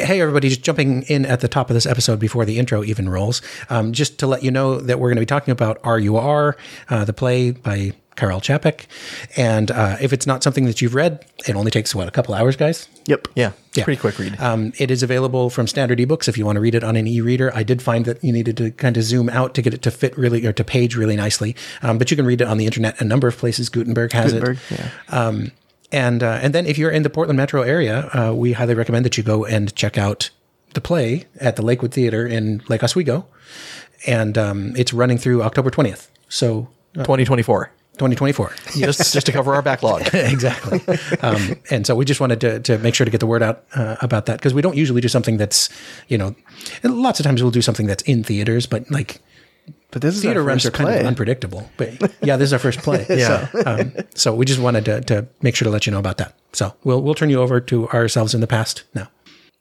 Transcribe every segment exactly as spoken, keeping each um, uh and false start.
hey, everybody, just jumping in at the top of this episode before the intro even rolls. Um, just to let you know that we're going to be talking about R U R, uh, the play by Karel Čapek. And uh, if it's not something that you've read, it only takes, what, a couple hours, guys? Yep. Yeah. Yeah. Pretty quick read. Um, it is available from Standard eBooks if you want to read it on an e-reader. I did find that you needed to kind of zoom out to get it to fit really, or to page really nicely. Um, but you can read it on the internet a number of places. Gutenberg has Gutenberg, it. yeah. Um, and, uh, and then if you're in the Portland metro area, uh, we highly recommend that you go and check out the play at the Lakewood Theater in Lake Oswego. And um, it's running through October twentieth. So uh, twenty twenty-four. twenty twenty-four. just, just to cover our backlog. Exactly. Um, and so we just wanted to, to make sure to get the word out uh, about that, because we don't usually do something that's, you know, lots of times we'll do something that's in theaters, but like but this is theater our runs first are kind play. of unpredictable. But yeah, this is our first play. Yeah. So, um, so we just wanted to, to make sure to let you know about that. So we'll we'll turn you over to ourselves in the past now.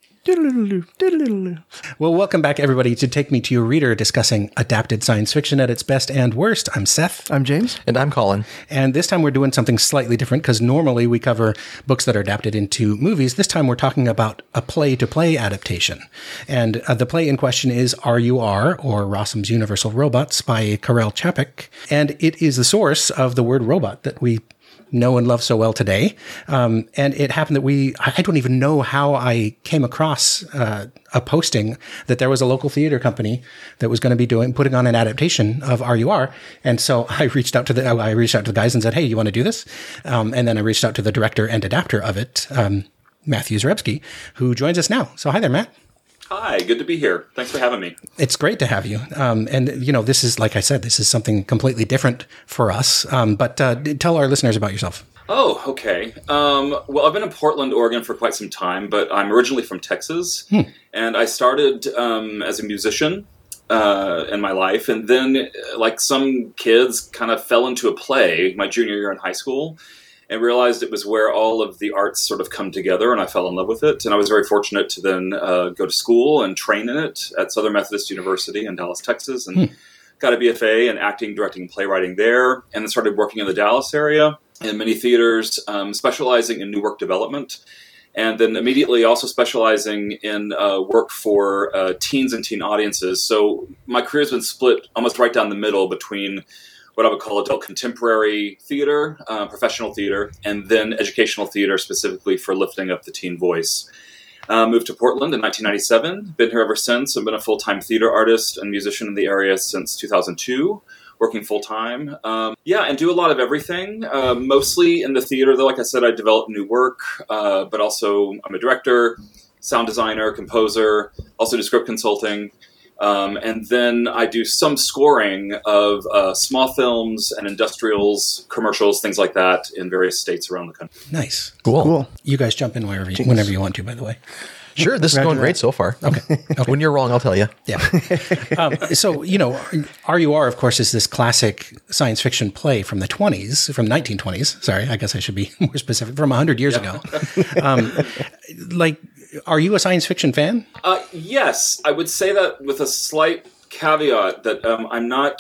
Well, welcome back, everybody, to Take Me to Your Reader, discussing adapted science fiction at its best and worst. I'm Seth. I'm James. And I'm Colin. And this time we're doing something slightly different, because normally we cover books that are adapted into movies. This time we're talking about a play-to-play adaptation. And uh, the play in question is R U R, or Rossum's Universal Robots, by Karel Čapek. And it is the source of the word robot that we know and love so well today. Um, and it happened that we, I don't even know how I came across uh, a posting that there was a local theater company that was going to be doing, putting on an adaptation of R U R. And so I reached out to the, I reached out to the guys and said, hey, you want to do this? Um, and then I reached out to the director and adapter of it, um, Matthew Zarebski, who joins us now. So hi there, Matt. Hi, good to be here. Thanks for having me. It's great to have you. Um, and, you know, this is, like I said, this is something completely different for us. Um, but uh, tell our listeners about yourself. Oh, okay. Um, well, I've been in Portland, Oregon for quite some time, but I'm originally from Texas. Hmm. And I started um, as a musician uh, in my life. And then, like some kids, kind of fell into a play my junior year in high school, and realized it was where all of the arts sort of come together, and I fell in love with it. And I was very fortunate to then uh, go to school and train in it at Southern Methodist University in Dallas, Texas, and hmm. got a B F A in acting, directing, and playwriting there, and then started working in the Dallas area in many theaters, um, specializing in new work development, and then immediately also specializing in uh, work for uh, teens and teen audiences. So my career has been split almost right down the middle between what I would call adult contemporary theater, uh, professional theater, and then educational theater specifically for lifting up the teen voice. Uh, moved to Portland in nineteen ninety-seven, been here ever since. I've been a full-time theater artist and musician in the area since two thousand two, working full-time. Um, yeah, and do a lot of everything, uh, mostly in the theater, though. Like I said, I develop new work, uh, but also I'm a director, sound designer, composer, also do script consulting. Um, and then I do some scoring of uh, small films and industrials, commercials, things like that in various states around the country. Nice. Cool. Cool. You guys jump in wherever you, whenever you want to, by the way. Sure, this is going great so far. Okay. okay. When you're wrong, I'll tell you. Yeah. um, so, you know, R U R, of course, is this classic science fiction play from the twenties, from nineteen twenties. Sorry, I guess I should be more specific, from one hundred years yeah. ago. Um, like, are you a science fiction fan? Uh, yes, I would say that with a slight caveat that um, I'm not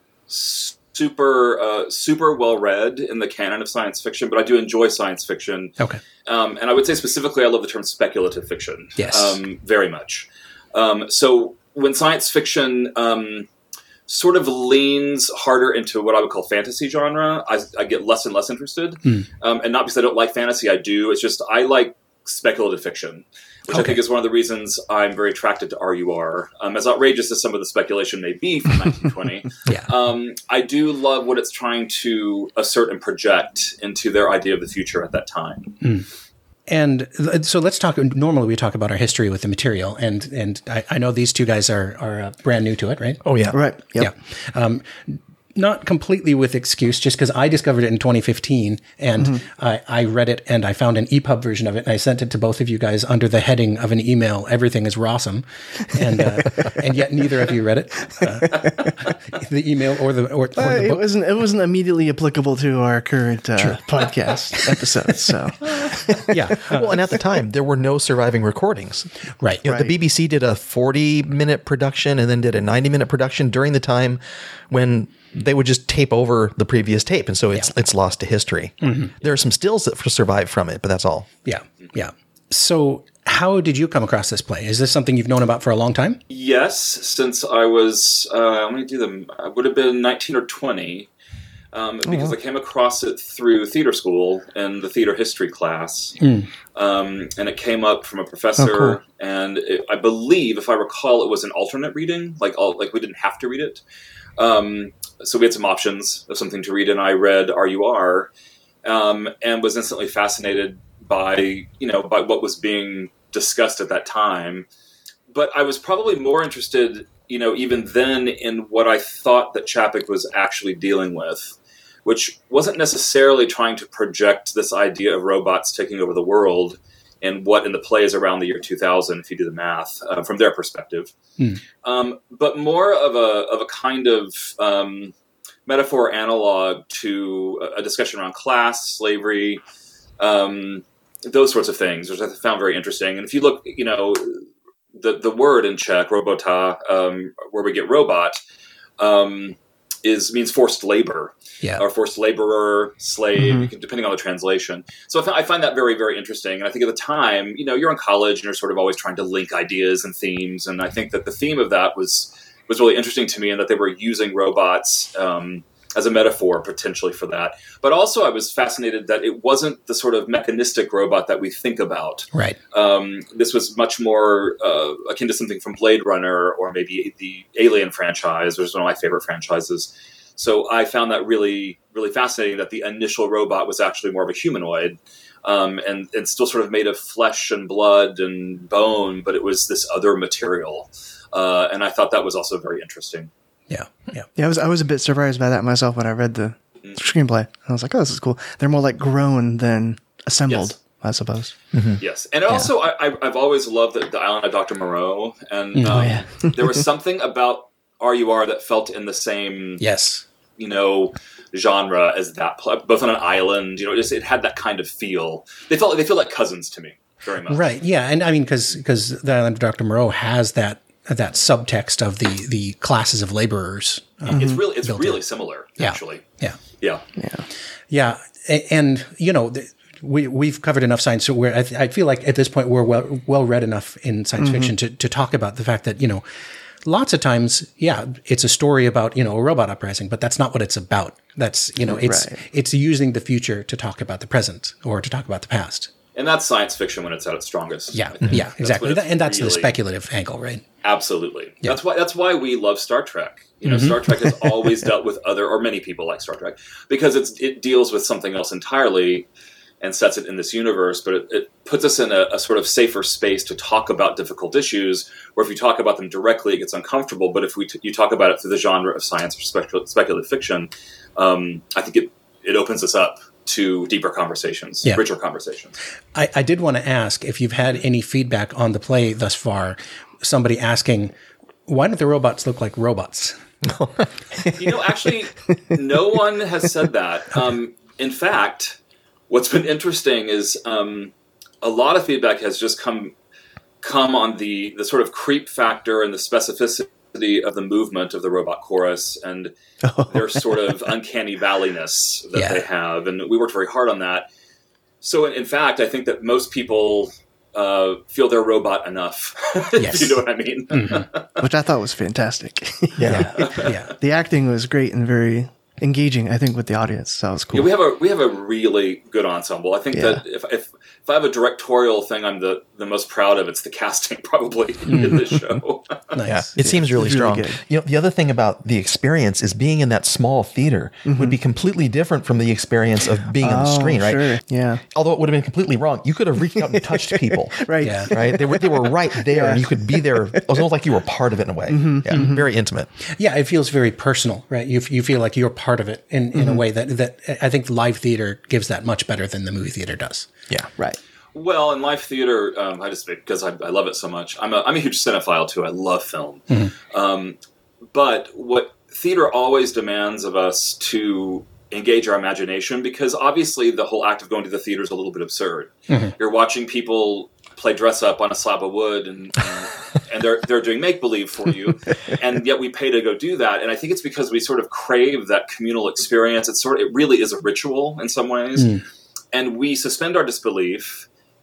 super uh, super well read in the canon of science fiction, but I do enjoy science fiction. Okay. Um, and I would say specifically I love the term speculative fiction. Yes. Um, very much. Um, so when science fiction um, sort of leans harder into what I would call fantasy genre, I, I get less and less interested. Mm. Um, and not because I don't like fantasy, I do. It's just I like speculative fiction, which okay. I think is one of the reasons I'm very attracted to R U R. Um, as outrageous as some of the speculation may be from nineteen twenty, yeah. um, I do love what it's trying to assert and project into their idea of the future at that time. Mm. And so let's talk, normally we talk about our history with the material, and and I, I know these two guys are, are uh, brand new to it, right? Oh, yeah. Right. Yep. Yeah. Um, not completely with excuse, just because I discovered it in twenty fifteen, and mm-hmm. I, I read it, and I found an E P U B version of it, and I sent it to both of you guys under the heading of an email, Everything is Rossum, and uh, and yet neither of you read it, uh, the email or the or, or uh, the it book. wasn't it wasn't immediately applicable to our current uh, podcast episodes. So yeah, uh, well, and at the time there were no surviving recordings. Right. You know, right. The B B C did a forty minute production and then did a ninety minute production during the time when they would just tape over the previous tape, and so it's yeah. it's lost to history. Mm-hmm. There are some stills that survive from it, but that's all. Yeah, yeah. So how did you come across this play? Is this something you've known about for a long time? Yes, since I was, uh, let me do them, I would have been nineteen or twenty, um, because wow. I came across it through theater school in the theater history class. Mm. Um, and it came up from a professor, Oh, cool. and it, I believe, if I recall, it was an alternate reading, like all, like we didn't have to read it. Um, so we had some options of something to read, and I read R U R, um, and was instantly fascinated by, you know, by what was being discussed at that time. But I was probably more interested, you know, even then in what I thought that Chapek was actually dealing with, which wasn't necessarily trying to project this idea of robots taking over the world and what in the play is around the year two thousand, if you do the math, uh, from their perspective. Hmm. Um, but more of a, of a kind of um, metaphor analog to a discussion around class, slavery, um, those sorts of things, which I found very interesting. And if you look, you know, the, the word in Czech, robota, um, where we get robot, um, is means forced labor, Yeah. or forced laborer, slave, Mhm. depending on the translation. So I, f- I find that very, very interesting. And I think at the time, you know, you're in college and you're sort of always trying to link ideas and themes. And I think that the theme of that was was really interesting to me, and that they were using robots um, as a metaphor potentially for that. But also I was fascinated that it wasn't the sort of mechanistic robot that we think about. Right. Um, this was much more uh, akin to something from Blade Runner, or maybe the Alien franchise, which is one of my favorite franchises. So I found that really, really fascinating, that the initial robot was actually more of a humanoid, um, and, and still sort of made of flesh and blood and bone, but it was this other material. Uh, and I thought that was also very interesting. Yeah. Yeah. Yeah, I was I was a bit surprised by that myself when I read the screenplay. I was like, oh, this is cool. They're more like grown than assembled, Yes. I suppose. Yes, and also I, I, I've always loved the, the Island of Doctor Moreau, and um, Oh, yeah. there was something about R U R that felt in the same, Yes. you know, genre as that, pl- both on an island. You know, it just it had that kind of feel. They felt they feel like cousins to me, very much. Right. Yeah. And I mean, because because the Island of Doctor Moreau has that that subtext of the the classes of laborers. Um, It's really it's built really in. similar, Yeah. actually. yeah. Yeah. Yeah. Yeah. A- And, you know, th- we, we've covered enough science so where I, th- I feel like at this point we're well, well read enough in science fiction to, to talk about the fact that, you know, lots of times, yeah, it's a story about, you know, a robot uprising, but that's not what it's about. That's, you know, it's, Right. it's using the future to talk about the present or to talk about the past. And that's science fiction when it's at its strongest. Yeah. I think. Yeah, That's exactly. when it's And that's the really- speculative angle, right? Absolutely. That's why that's why we love Star Trek. You know, Star Trek has always dealt with other, or many people like Star Trek, because it's it deals with something else entirely and sets it in this universe, but it, it puts us in a, a sort of safer space to talk about difficult issues, where if you talk about them directly, it gets uncomfortable. But if we t- you talk about it through the genre of science or specul- speculative fiction, um, I think it, it opens us up to deeper conversations, Yeah. richer conversations. I, I did want to ask if you've had any feedback on the play thus far, somebody asking, why don't the robots look like robots? You know, actually, no one has said that. Um, in fact, what's been interesting is um, a lot of feedback has just come come on the the sort of creep factor and the specificity of the movement of the robot chorus and their sort of uncanny valleyness that Yeah. they have, and we worked very hard on that. So, in, in fact, I think that most people uh, feel they're robot enough. Yes. If you know what I mean. Which I thought was fantastic. Yeah. Yeah. The acting was great and very engaging, I think, with the audience. So that was cool. Yeah, we have a we have a really good ensemble. I think Yeah. that if, if if I have a directorial thing, I'm the, the most proud of. It's the casting, probably in this show. Nice. Yeah, it seems really it's really strong. good. You know, the other thing about the experience is being in that small theater would be completely different from the experience of being on the Oh, screen, right? sure. Yeah. Although it would have been completely wrong. You could have reached out and touched people. Right. Yeah. Right? They were they were right there and you could be there. It was almost like you were part of it in a way. Yeah. Very intimate. Yeah, it feels very personal, right? You you feel like you're part of it in, in a way that, that I think live theater gives that much better than the movie theater does. Yeah. Right. Well, in live theater, um, I just because I, I love it so much. I'm a I'm a huge cinephile too. I love film, um, but what theater always demands of us to engage our imagination, because obviously the whole act of going to the theater is a little bit absurd. You're watching people play dress up on a slab of wood, and and, and they're they're doing make believe for you, and yet we pay to go do that. And I think it's because we sort of crave that communal experience. It's sort of it really is a ritual in some ways, and we suspend our disbelief.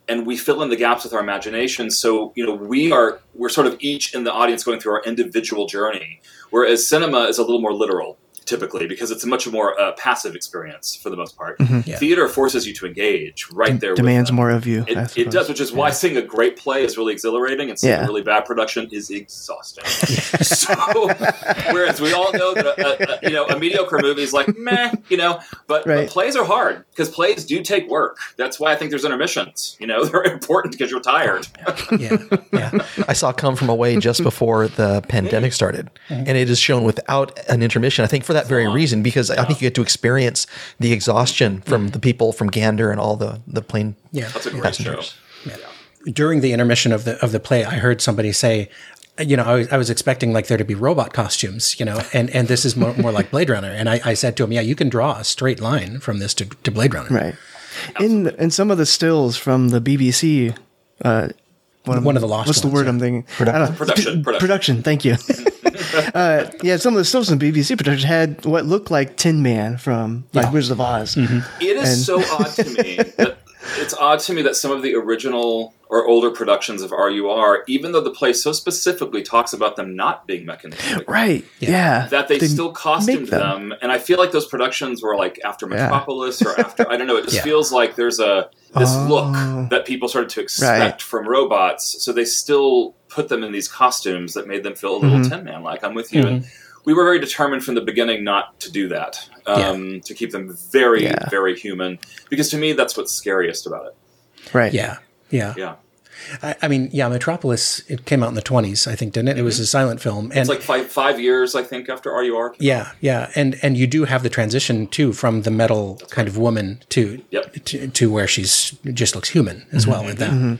and we fill in the gaps with our imagination. So, you know, we are, we're sort of each in the audience going through our individual journey, whereas cinema is a little more literal, typically, because it's a much more uh, passive experience for the most part. Mm-hmm. Yeah. Theater forces you to engage right there. Demands with them. more of you. It, I it suppose. does, which is why Yeah. seeing a great play is really exhilarating, and seeing Yeah. a really bad production is exhausting. So, whereas we all know that a, a, a, you know a mediocre movie is like meh, you know, but, Right. but plays are hard because plays do take work. That's why I think there's intermissions. You know, they're important because you're tired. Yeah. Yeah. I saw Come From Away just before the pandemic started, and it is shown without an intermission. I think for that very reason, because I think you get to experience the exhaustion from the people from Gander and all the the plane Yeah. That's a great passengers. show. During the intermission of the of the play, I heard somebody say, you know, I was, I was expecting like there to be robot costumes, you know, and, and this is more, more like Blade Runner. And I, I said to him, yeah, you can draw a straight line from this to, to Blade Runner. Right. In in some of the stills from the B B C, uh, one, One of the lost What's the ones, word yeah. I'm thinking? I don't know. Production, production. Production. Thank you. uh, yeah, some of the stills from B B C production had what looked like Tin Man from like Wizard of Oz. It is And- so odd to me that it's odd to me that some of the original or older productions of R U R, even though the play so specifically talks about them not being mechanistic, Right. Yeah. that they, still costumed make them. And I feel like those productions were like after Metropolis or after, I don't know, it just Yeah. feels like there's a this Oh. look that people started to expect Right. from robots. So they still put them in these costumes that made them feel a little Tin Man like. I'm with you. And we were very determined from the beginning not to do that, um, to keep them very, Yeah. very human. Because to me, that's what's scariest about it. Right. Yeah. Yeah. Yeah. I, I mean, yeah, Metropolis, it came out in the twenties, I think, didn't it? It was a silent film. And It's like five, five years, I think, after R U R. yeah, yeah. And, and you do have the transition too from the metal kind of woman to, Yep. to, to where she's just looks human as well with that.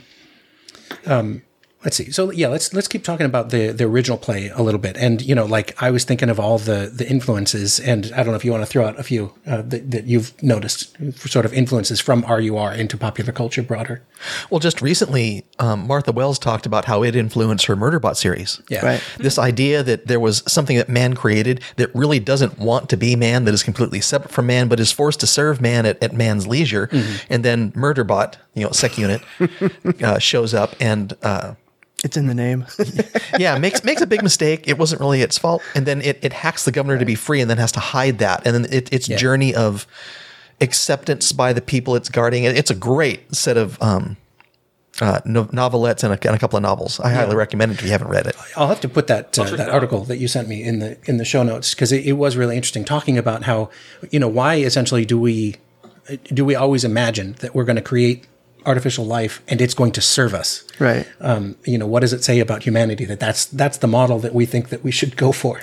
Um, let's see. So yeah, let's let's keep talking about the the original play a little bit. And you know, like I was thinking of all the the influences, and I don't know if you want to throw out a few uh, that, that you've noticed, sort of influences from R U R into popular culture broader. Well, just recently, um, Martha Wells talked about how it influenced her Murderbot series. Yeah. Right. This idea that there was something that man created that really doesn't want to be man, that is completely separate from man, but is forced to serve man at, at man's leisure. And then Murderbot, you know, Sec Unit, uh, shows up and, uh, It's in the name. yeah, makes makes a big mistake. It wasn't really its fault. And then it, it hacks the governor to be free and then has to hide that. And then it, its Yeah. journey of acceptance by the people it's guarding. It- It's a great set of um, uh, no, novelettes and a, and a couple of novels. I highly recommend it if you haven't read it. I'll have to put that uh, check that it out. article that you sent me in the in the show notes because it, it was really interesting talking about how, you know, why essentially do we do we always imagine that we're going to create artificial life and it's going to serve us? Right. Um, you know, what does it say about humanity that that's that's the model that we think that we should go for?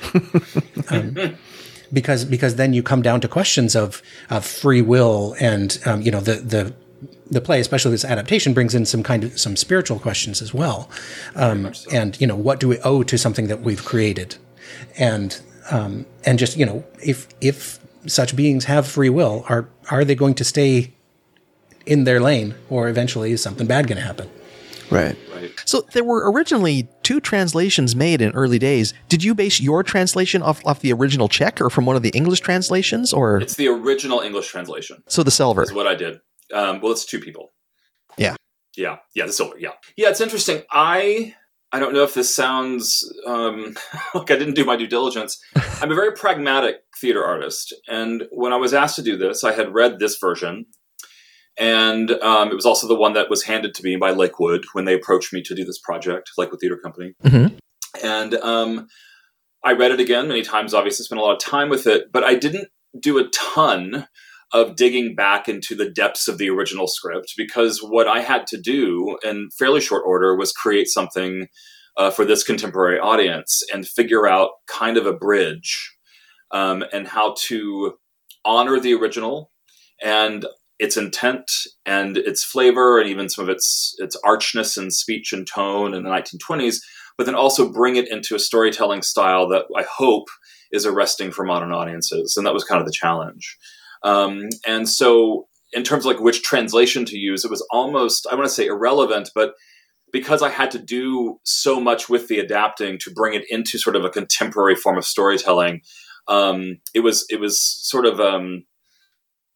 um, because because then you come down to questions of of free will and um, you know the the the play, especially this adaptation, brings in some kind of some spiritual questions as well. Um, so. And you know, what do we owe to something that we've created? And um, and just you know, if if such beings have free will, are are they going to stay in their lane, or eventually is something bad going to happen? Right. Right. So there were originally two translations made in early days. Did you base your translation off, off the original Czech or from one of the English translations, or It's the original English translation. so the Selver? Is what I did. Um, well, it's two people. Yeah. Yeah. Yeah. The silver. Yeah. Yeah. It's interesting. I I don't know if this sounds um, like I didn't do my due diligence. I'm a very pragmatic theater artist, and when I was asked to do this, I had read this version, and um, it was also the one that was handed to me by Lakewood when they approached me to do this project, Lakewood Theater Company. Mhm. And um, I read it again many times. Obviously, spent a lot of time with it, but I didn't do a ton of digging back into the depths of the original script, because what I had to do in fairly short order was create something uh, for this contemporary audience and figure out kind of a bridge um, and how to honor the original and its intent and its flavor and even some of its its archness and speech and tone in the nineteen twenties, but then also bring it into a storytelling style that I hope is arresting for modern audiences. And that was kind of the challenge. Um, and so in terms of like which translation to use, it was almost, I want to say irrelevant, but because I had to do so much with the adapting to bring it into sort of a contemporary form of storytelling, um, it was, it was sort of, um,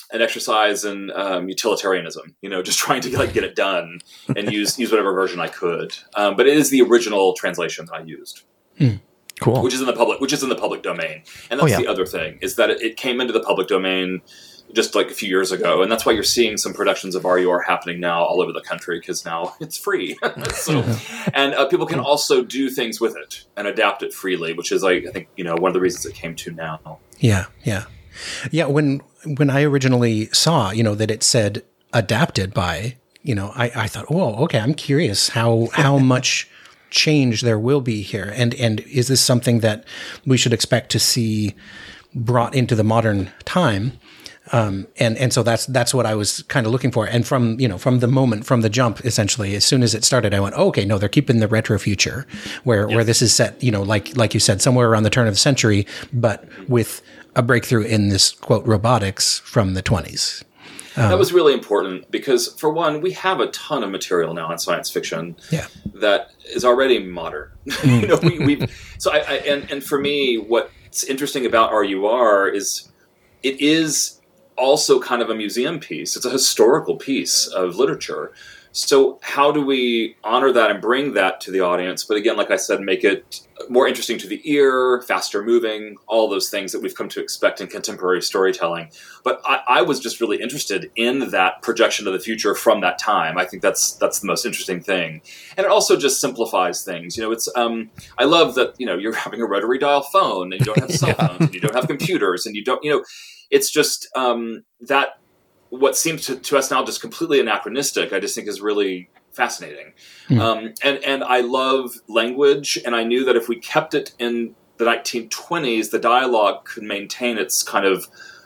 an exercise in um, utilitarianism, you know, just trying to like get it done and use use whatever version I could. Um, but it is the original translation that I used, mm, cool, which is in the public, which is in the public domain. And that's oh, yeah. the other thing is that it, it came into the public domain just like a few years ago, and that's why you're seeing some productions of R U R happening now all over the country because now it's free. So, and uh, people can also do things with it and adapt it freely, which is like I think you know one of the reasons it came to now. Yeah, yeah, yeah. When when I originally saw you know that it said adapted by you know I, I thought, oh, okay, I'm curious how how much change there will be here, and and is this something that we should expect to see brought into the modern time? Um, and, and so that's, that's what I was kind of looking for. And from, you know, from the moment, from the jump, essentially, as soon as it started, I went, oh, okay, no, they're keeping the retro future where, yes. where this is set, you know, like, like you said, somewhere around the turn of the century, but with a breakthrough in this quote robotics from the twenties. Um, that was really important because for one, we have a ton of material now in science fiction yeah. that is already modern. you know, we, we've, so I, I, and, and for me, what's interesting about R U R is it is also kind of a museum piece. It's a historical piece of literature. So how do we honor that and bring that to the audience? But again, like I said, make it more interesting to the ear, faster moving, all those things that we've come to expect in contemporary storytelling. But I, I was just really interested in that projection of the future from that time. I think that's that's the most interesting thing. And it also just simplifies things. You know, it's um, I love that, you know, you're having a rotary dial phone and you don't have cell yeah. phones and you don't have computers and you don't, you know, it's just um, that what seems to, to us now just completely anachronistic, I just think is really fascinating. Mm. Um, and, and I love language, and I knew that if we kept it in the nineteen twenties, the dialogue could maintain its kind of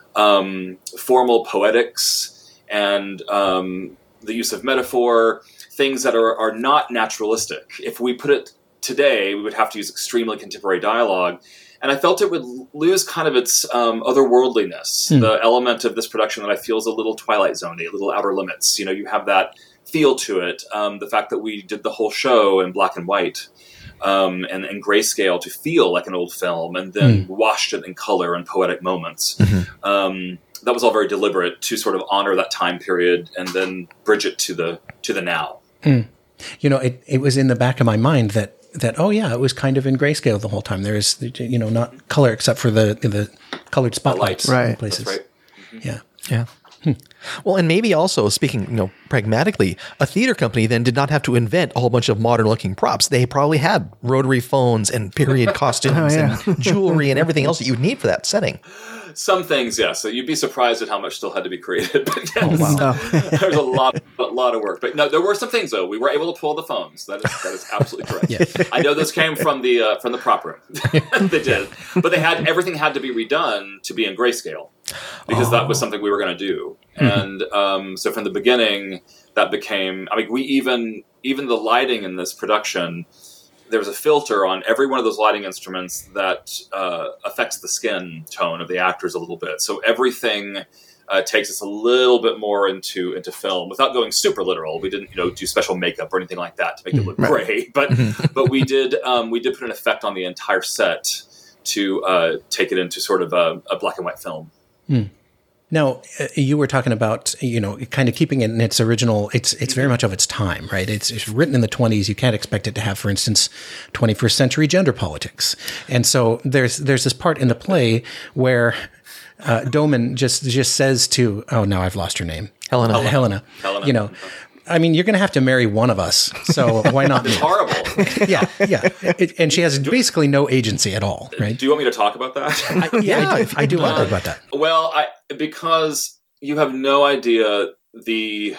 um, formal poetics and um, the use of metaphor, things that are, are not naturalistic. If we put it today, we would have to use extremely contemporary dialogue. And I felt it would lose kind of its um, otherworldliness, mm. the element of this production that I feel is a little Twilight Zone-y, a little Outer Limits. You know, you have that feel to it. Um, the fact that we did the whole show in black and white um, and, and grayscale to feel like an old film, and then mm. washed it in color and poetic moments. Mm-hmm. Um, that was all very deliberate to sort of honor that time period and then bridge it to the to the now. Mm. You know, it, it was in the back of my mind that that, oh yeah, it was kind of in grayscale the whole time. There is, you know, not color except for the the colored spotlights right. in places. That's right. Mm-hmm. Yeah. Yeah. Hmm. Well, and maybe also speaking, you know, pragmatically, a theater company then did not have to invent a whole bunch of modern looking props. They probably had rotary phones and period costumes oh, yeah. and jewelry and everything else that you'd need for that setting. Some things, yes. So you'd be surprised at how much still had to be created. But yes, oh, wow. there's a lot, a lot of work. But no, there were some things though. We were able to pull the phones. That is, that is absolutely correct. Yeah. I know this came from the uh, from the prop room. They did, but they had everything had to be redone to be in grayscale because oh. that was something we were going to do. Mm-hmm. And um, so from the beginning, that became. I mean, we even even the lighting in this production. There was a filter on every one of those lighting instruments that uh, affects the skin tone of the actors a little bit. So everything uh, takes us a little bit more into into film without going super literal. We didn't, you know, do special makeup or anything like that to make it look right. gray, but but we did um, we did put an effect on the entire set to uh, take it into sort of a, a black and white film. Mm. Now, uh, you were talking about, you know, kind of keeping it in its original, it's it's very much of its time, right? It's, it's written in the twenties. You can't expect it to have, for instance, twenty-first century gender politics. And so there's there's this part in the play where uh, Doman just just says to, oh, no, I've lost her name. Helena. Uh, Helena. Helena. You know, I mean, you're going to have to marry one of us, so why not me? It's horrible. yeah, yeah. It, and she has basically no agency at all, right? Do you want me to talk about that? I, yeah, I, I do want to talk about that. Well, I, because you have no idea the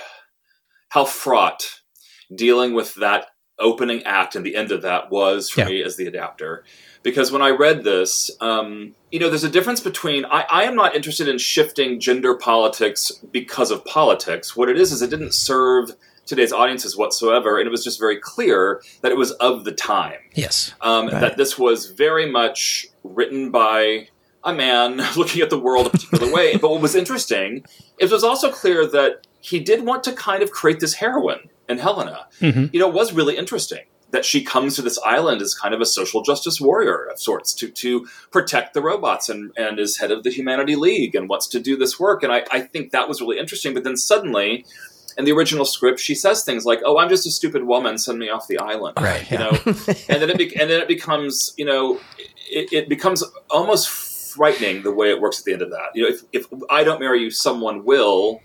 how fraught dealing with that opening act and the end of that was for yeah. me as the adapter. Because when I read this, um, you know, there's a difference between, I, I am not interested in shifting gender politics because of politics. What it is, is it didn't serve today's audiences whatsoever. And it was just very clear that it was of the time. Yes. Um, right. That this was very much written by a man looking at the world a particular way. But what was interesting, it was also clear that he did want to kind of create this heroine in Helena. Mm-hmm. You know, it was really interesting. that she comes to this island as kind of a social justice warrior of sorts to to protect the robots and, and is head of the Humanity League and wants to do this work. And I, I think that was really interesting. But then suddenly, in the original script, she says things like, "Oh, I'm just a stupid woman. Send me off the island." Right. You know, and then it be- and then it becomes, you know, it, it becomes almost frightening the way it works at the end of that. You know, if if I don't marry you, someone will.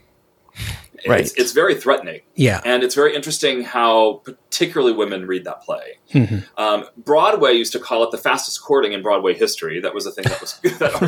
Right. It's, it's very threatening. Yeah. And it's very interesting how particularly women read that play. Mhm. Um, Broadway used to call it the fastest courting in Broadway history. That was a thing that was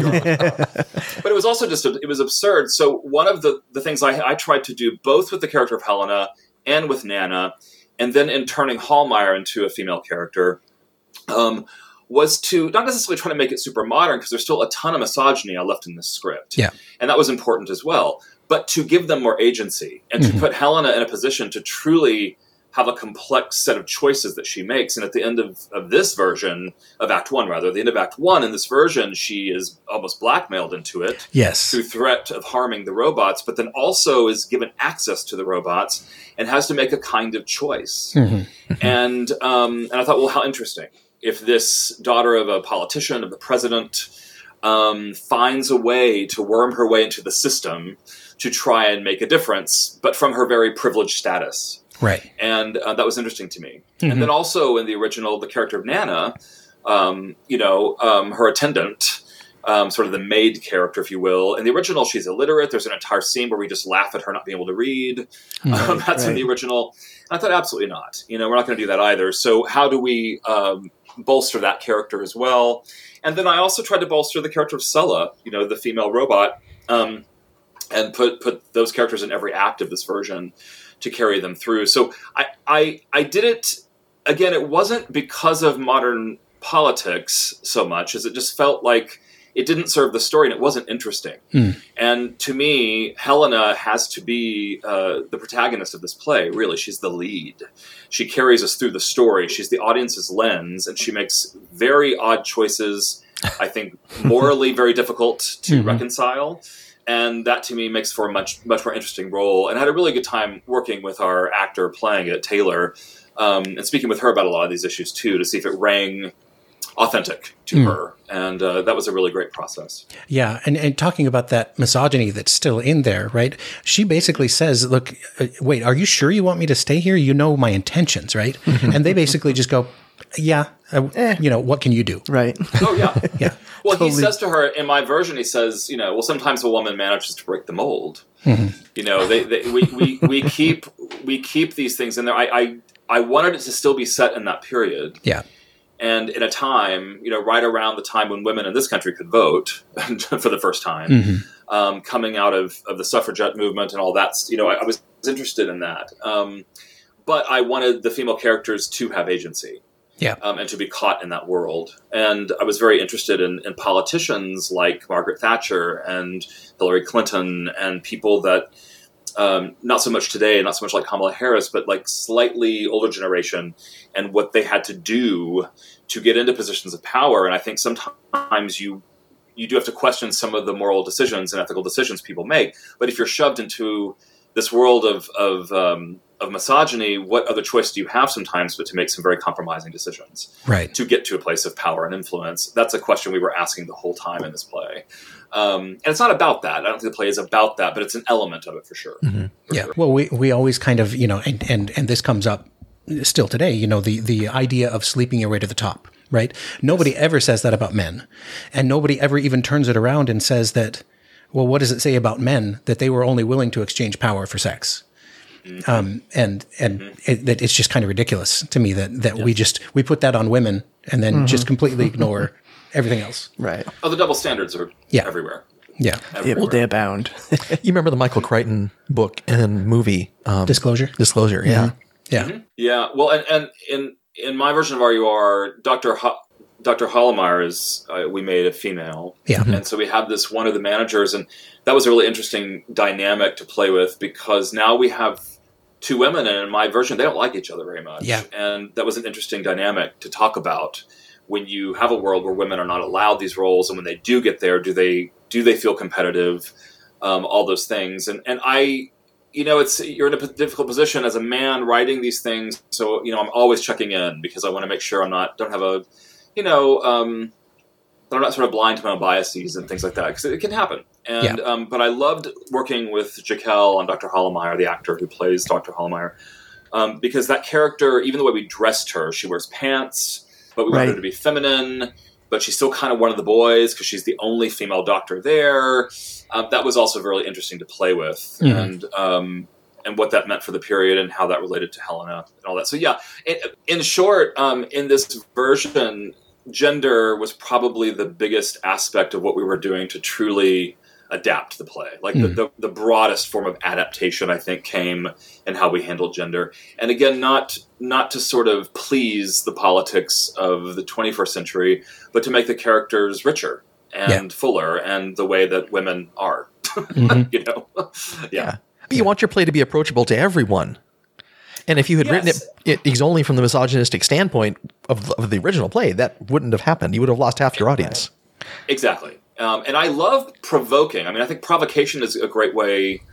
that but it was also just, it was absurd. So one of the, the things I, I tried to do both with the character of Helena and with Nana, and then in turning Hallmeyer into a female character, um, was to not necessarily try to make it super modern, because there's still a ton of misogyny I left in this script. Yeah. And that was important as well. But to give them more agency and to Mhm. put Helena in a position to truly have a complex set of choices that she makes. And at the end of, of this version, of Act One, rather, the end of Act One, in this version, she is almost blackmailed into it Yes. through threat of harming the robots, but then also is given access to the robots and has to make a kind of choice. Mhm. And um, and I thought, well, how interesting. If this daughter of a politician, of the president, um, finds a way to worm her way into the system to try and make a difference, but from her very privileged status. Right. And uh, that was interesting to me. Mhm. And then also in the original, the character of Nana, um, you know, um, her attendant, um, sort of the maid character, if you will. In the original, she's illiterate. There's an entire scene where we just laugh at her not being able to read. Um, that's in the original. And I thought, absolutely not. You know, we're not going to do that either. So how do we um, bolster that character as well? And then I also tried to bolster the character of Sulla, you know, the female robot, um, and put put those characters in every act of this version to carry them through. So I, I I did it, again, it wasn't because of modern politics so much as it just felt like it didn't serve the story and it wasn't interesting. Mm. And to me, Helena has to be uh, the protagonist of this play, really. She's the lead. She carries us through the story. She's the audience's lens, and she makes very odd choices, I think morally very difficult to Mhm. reconcile. And that, to me, makes for a much much more interesting role. And I had a really good time working with our actor playing it, Taylor, um, and speaking with her about a lot of these issues, too, to see if it rang authentic to Mm. her. And uh, that was a really great process. Yeah, and, and talking about that misogyny that's still in there, right? She basically says, look, uh, wait, are you sure you want me to stay here? You know my intentions, right? And they basically just go, yeah, uh, Eh. you know, what can you do? Right. Oh, yeah. Yeah. Well, he Totally. says to her, in my version, he says, you know, well, sometimes a woman manages to break the mold. Mhm. You know, they, they we, we, we keep we keep these things in there. I, I I wanted it to still be set in that period. Yeah. And in a time, you know, right around the time when women in this country could vote for the first time, Mhm. um, coming out of, of the suffragette movement and all that, you know, I, I was interested in that. Um, but I wanted the female characters to have agency. Yeah. Um, and to be caught in that world. And I was very interested in, in politicians like Margaret Thatcher and Hillary Clinton and people that, um, not so much today, not so much like Kamala Harris, but like slightly older generation, and what they had to do to get into positions of power. And I think sometimes you you do have to question some of the moral decisions and ethical decisions people make. But if you're shoved into this world of of, um, of misogyny, what other choice do you have sometimes but to make some very compromising decisions Right. to get to a place of power and influence? That's a question we were asking the whole time in this play. Um, and it's not about that. I don't think the play is about that, but it's an element of it for sure. For Yeah. sure. Well, we, we always kind of, you know, and, and, and this comes up still today, you know, the, the idea of sleeping your way to the top, right? Nobody ever says that about men. And nobody ever even turns it around and says that, well, what does it say about men that they were only willing to exchange power for sex? Mm-hmm. Um, and and it, that it's just kind of ridiculous to me that, that we just, we put that on women and then just completely ignore everything else. Right. Oh, the double standards are Yeah. everywhere. Yeah. Yeah, everywhere. well, they abound. You remember the Michael Crichton book and movie? Um, Disclosure. Disclosure, yeah. Yeah. Yeah, well, and, and in in my version of R U R, Doctor Ho- Doctor Hallmeyer is uh, we made a female, Yeah. and so we have this one of the managers, and that was a really interesting dynamic to play with because now we have two women, and in my version, they don't like each other very much, Yeah. and that was an interesting dynamic to talk about when you have a world where women are not allowed these roles, and when they do get there, do they do they feel competitive? Um, all those things, and and I. you know, it's you're in a p- difficult position as a man writing these things. So, you know, I'm always checking in because I want to make sure I'm not don't have a, you know, um, that I'm not sort of blind to my own biases and things like that because it can happen. And Yeah. um, but I loved working with Jaquel and Doctor Hollemeyer, the actor who plays Doctor Hollemeyer, um, because that character, even the way we dressed her, she wears pants, but we Right. wanted her to be feminine. But she's still kind of one of the boys because she's the only female doctor there. Um, that was also really interesting to play with, Mhm. and um, and what that meant for the period and how that related to Helena and all that. So yeah, in, in short, um, in this version, gender was probably the biggest aspect of what we were doing to truly adapt the play. Like Mm. the, the, the broadest form of adaptation, I think, came in how we handled gender. And again, not not to sort of please the politics of the twenty-first century, but to make the characters richer and fuller and the way that women are. Mhm. You know? yeah. But you want your play to be approachable to everyone. And if you had written Yes. it, it solely from the misogynistic standpoint of, of the original play, that wouldn't have happened. You would have lost half your audience. Exactly. Um, and I love provoking. I mean, I think provocation is a great way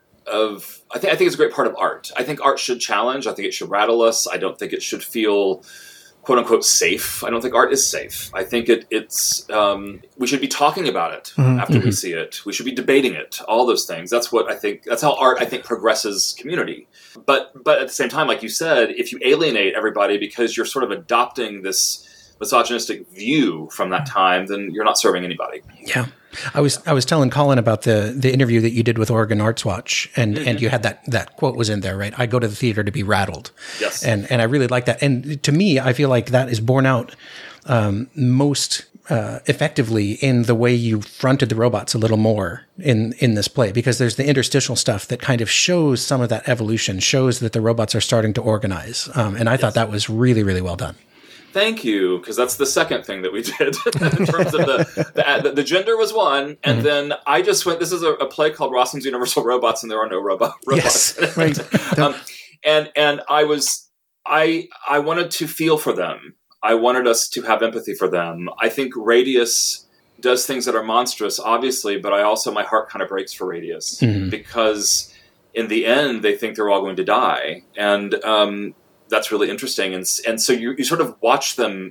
of, I think, I think it's a great part of art. I think art should challenge. I think it should rattle us. I don't think it should feel, quote unquote, safe. I don't think art is safe. I think it, it's, um, we should be talking about it Mhm. after we see it. We should be debating it, all those things. That's what I think, that's how art, I think, progresses community. But, but at the same time, like you said, if you alienate everybody because you're sort of adopting this misogynistic view from that time, then you're not serving anybody. Yeah. I was I was telling Colin about the the interview that you did with Oregon Arts Watch, and, Mm-hmm. and you had that that quote was in there, right? I go to the theater to be rattled. Yes. And and I really like that. And to me, I feel like that is borne out um, most uh, effectively in the way you fronted the robots a little more in in this play, because there's the interstitial stuff that kind of shows some of that evolution, shows that the robots are starting to organize. Um, and I thought that was really, really well done. Thank you, because that's the second thing that we did in terms of the, the the gender was one, and Mm-hmm. then I just went. This is a, a play called Rossum's Universal Robots, and there are no robot robots. Yes, right. um, and and I was I I wanted to feel for them. I wanted us to have empathy for them. I think Radius does things that are monstrous, obviously, but I also my heart kind of breaks for Radius Mhm. because in the end they think they're all going to die, and um, that's really interesting. And and so you, you sort of watch them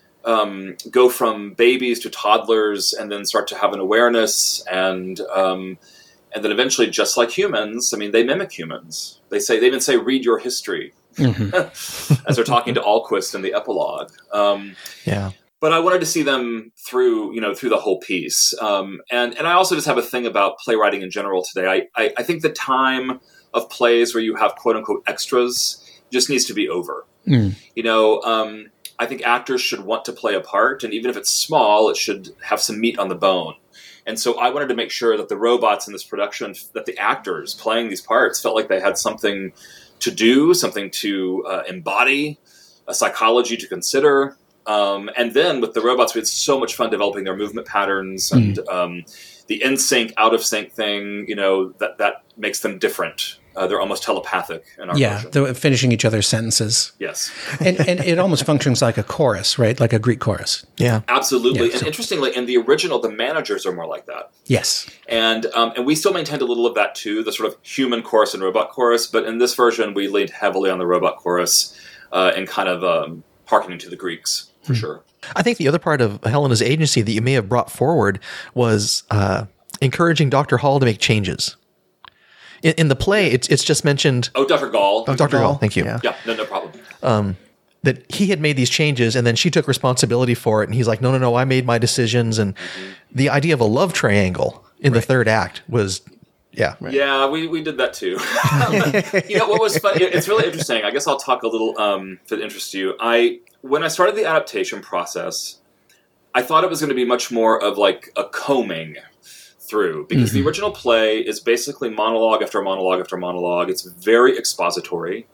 um, go from babies to toddlers and then start to have an awareness and um, and then eventually, just like humans, I mean, they mimic humans. They say they even say, read your history Mhm. as they're talking to Alquist in the epilogue. Um, Yeah. but I wanted to see them through, you know, through the whole piece. Um, and, and I also just have a thing about playwriting in general today. I, I, I think the time of plays where you have quote unquote extras just needs to be over. Mm. You know, um, I think actors should want to play a part, and even if it's small, it should have some meat on the bone. And so I wanted to make sure that the robots in this production, that the actors playing these parts felt like they had something to do, something to uh, embody, a psychology to consider. Um, and then with the robots, we had so much fun developing their movement patterns and um, the in sync, out of sync thing. You know, that that makes them different. Uh, they're almost telepathic in our Yeah, version. the, finishing each other's sentences. Yes, And, and it almost functions like a chorus, right? Like a Greek chorus. Yeah. absolutely. Yeah, and so- interestingly, in the original, the managers are more like that. Yes. And um, and we still maintained a little of that too, the sort of human chorus and robot chorus. But in this version, we leaned heavily on the robot chorus uh, and kind of um, hearkening to the Greeks for sure. I think the other part of Helena's agency that you may have brought forward was uh, encouraging Doctor Hall to make changes. In, in the play, it's it's just mentioned. Oh, Doctor Gall. Doctor Gall, Gall, thank you. yeah. Yeah, no, no problem. That he had made these changes, and then she took responsibility for it. And he's like, "No, no, no, I made my decisions." And the idea of a love triangle in the third act was, yeah, Yeah, we, we did that too. You know what was fun? it- It's really interesting. I guess I'll talk a little um, if it interests you. I when I started the adaptation process, I thought it was going to be much more of like a combing through because the original play is basically monologue after monologue after monologue. It's very expository,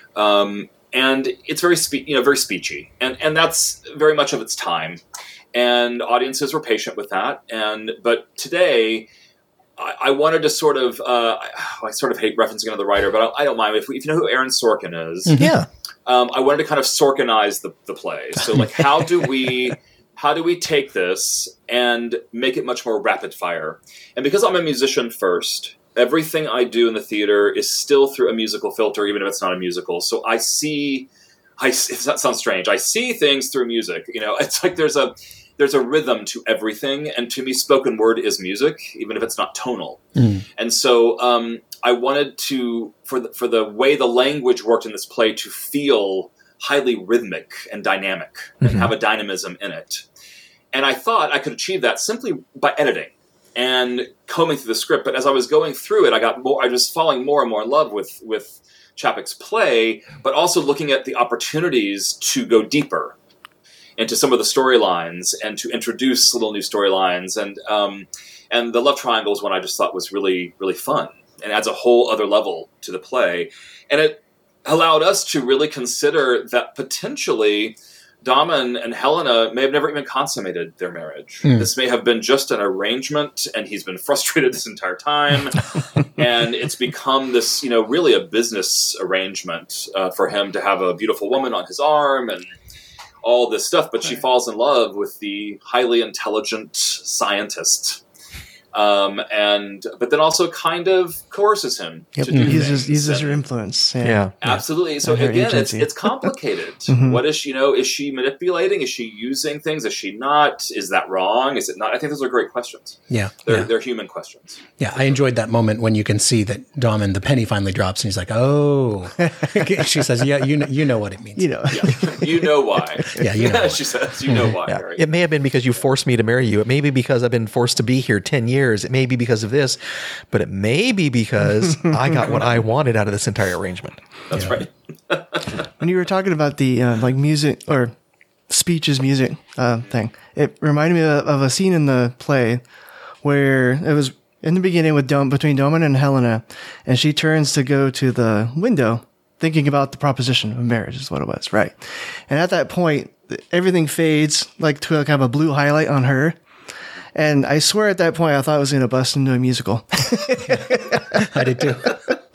um, and it's very spe- you know very speechy, and and that's very much of its time. And audiences were patient with that. And but today. I, I wanted to sort of, uh, I, I sort of hate referencing another writer, but I, I don't mind. If, we, if you know who Aaron Sorkin is, yeah. um, I wanted to kind of Sorkinize the, the play. So, like, how do we, how do we take this and make it much more rapid fire? And because I'm a musician first, everything I do in the theater is still through a musical filter, even if it's not a musical. So I see, I, that sounds strange. I see things through music. You know, it's like there's a, there's a rhythm to everything. And to me, spoken word is music, even if it's not tonal. Mm. And so um, I wanted to, for the, for the way the language worked in this play, to feel highly rhythmic and dynamic mm-hmm. and have a dynamism in it. And I thought I could achieve that simply by editing and combing through the script. But as I was going through it, I got more, I was falling more and more in love with, with Čapek's play, but also looking at the opportunities to go deeper into some of the storylines and to introduce little new storylines. And, um, and the love triangle is one I just thought was really, really fun and adds a whole other level to the play. And it allowed us to really consider that potentially Daman and Helena may have never even consummated their marriage. Mm. This may have been just an arrangement, and he's been frustrated this entire time. And it's become this, you know, really a business arrangement uh, for him to have a beautiful woman on his arm and all this stuff. But she falls in love with the highly intelligent scientist. Um, and but then also kind of coerces him yep. to do uses, things. Uses and, her influence. Yeah, yeah. absolutely. So and again, it's it's complicated. mm-hmm. What is she, you know? Is she manipulating? Is she using things? Is she not? Is that wrong? Is it not? I think those are great questions. Yeah, they're yeah. they're human questions. Yeah, I enjoyed that moment when you can see that Daman, the penny finally drops, and he's like, "Oh," she says, "Yeah, you know, you know what it means. You know, yeah. you know why." Yeah, you know. She says, "You know why." Yeah. Right? It may have been because you forced me to marry you. It may be because I've been forced to be here ten years. It may be because of this, but it may be because I got what I wanted out of this entire arrangement. That's yeah. right. When you were talking about the uh, like music or speech is music uh, thing, it reminded me of, of a scene in the play where it was in the beginning with Dom, between Daman and Helena, and she turns to go to the window, thinking about the proposition of marriage is what it was, right? And at that point, everything fades like to a kind of a blue highlight on her. And I swear at that point, I thought I was going to bust into a musical. I did too.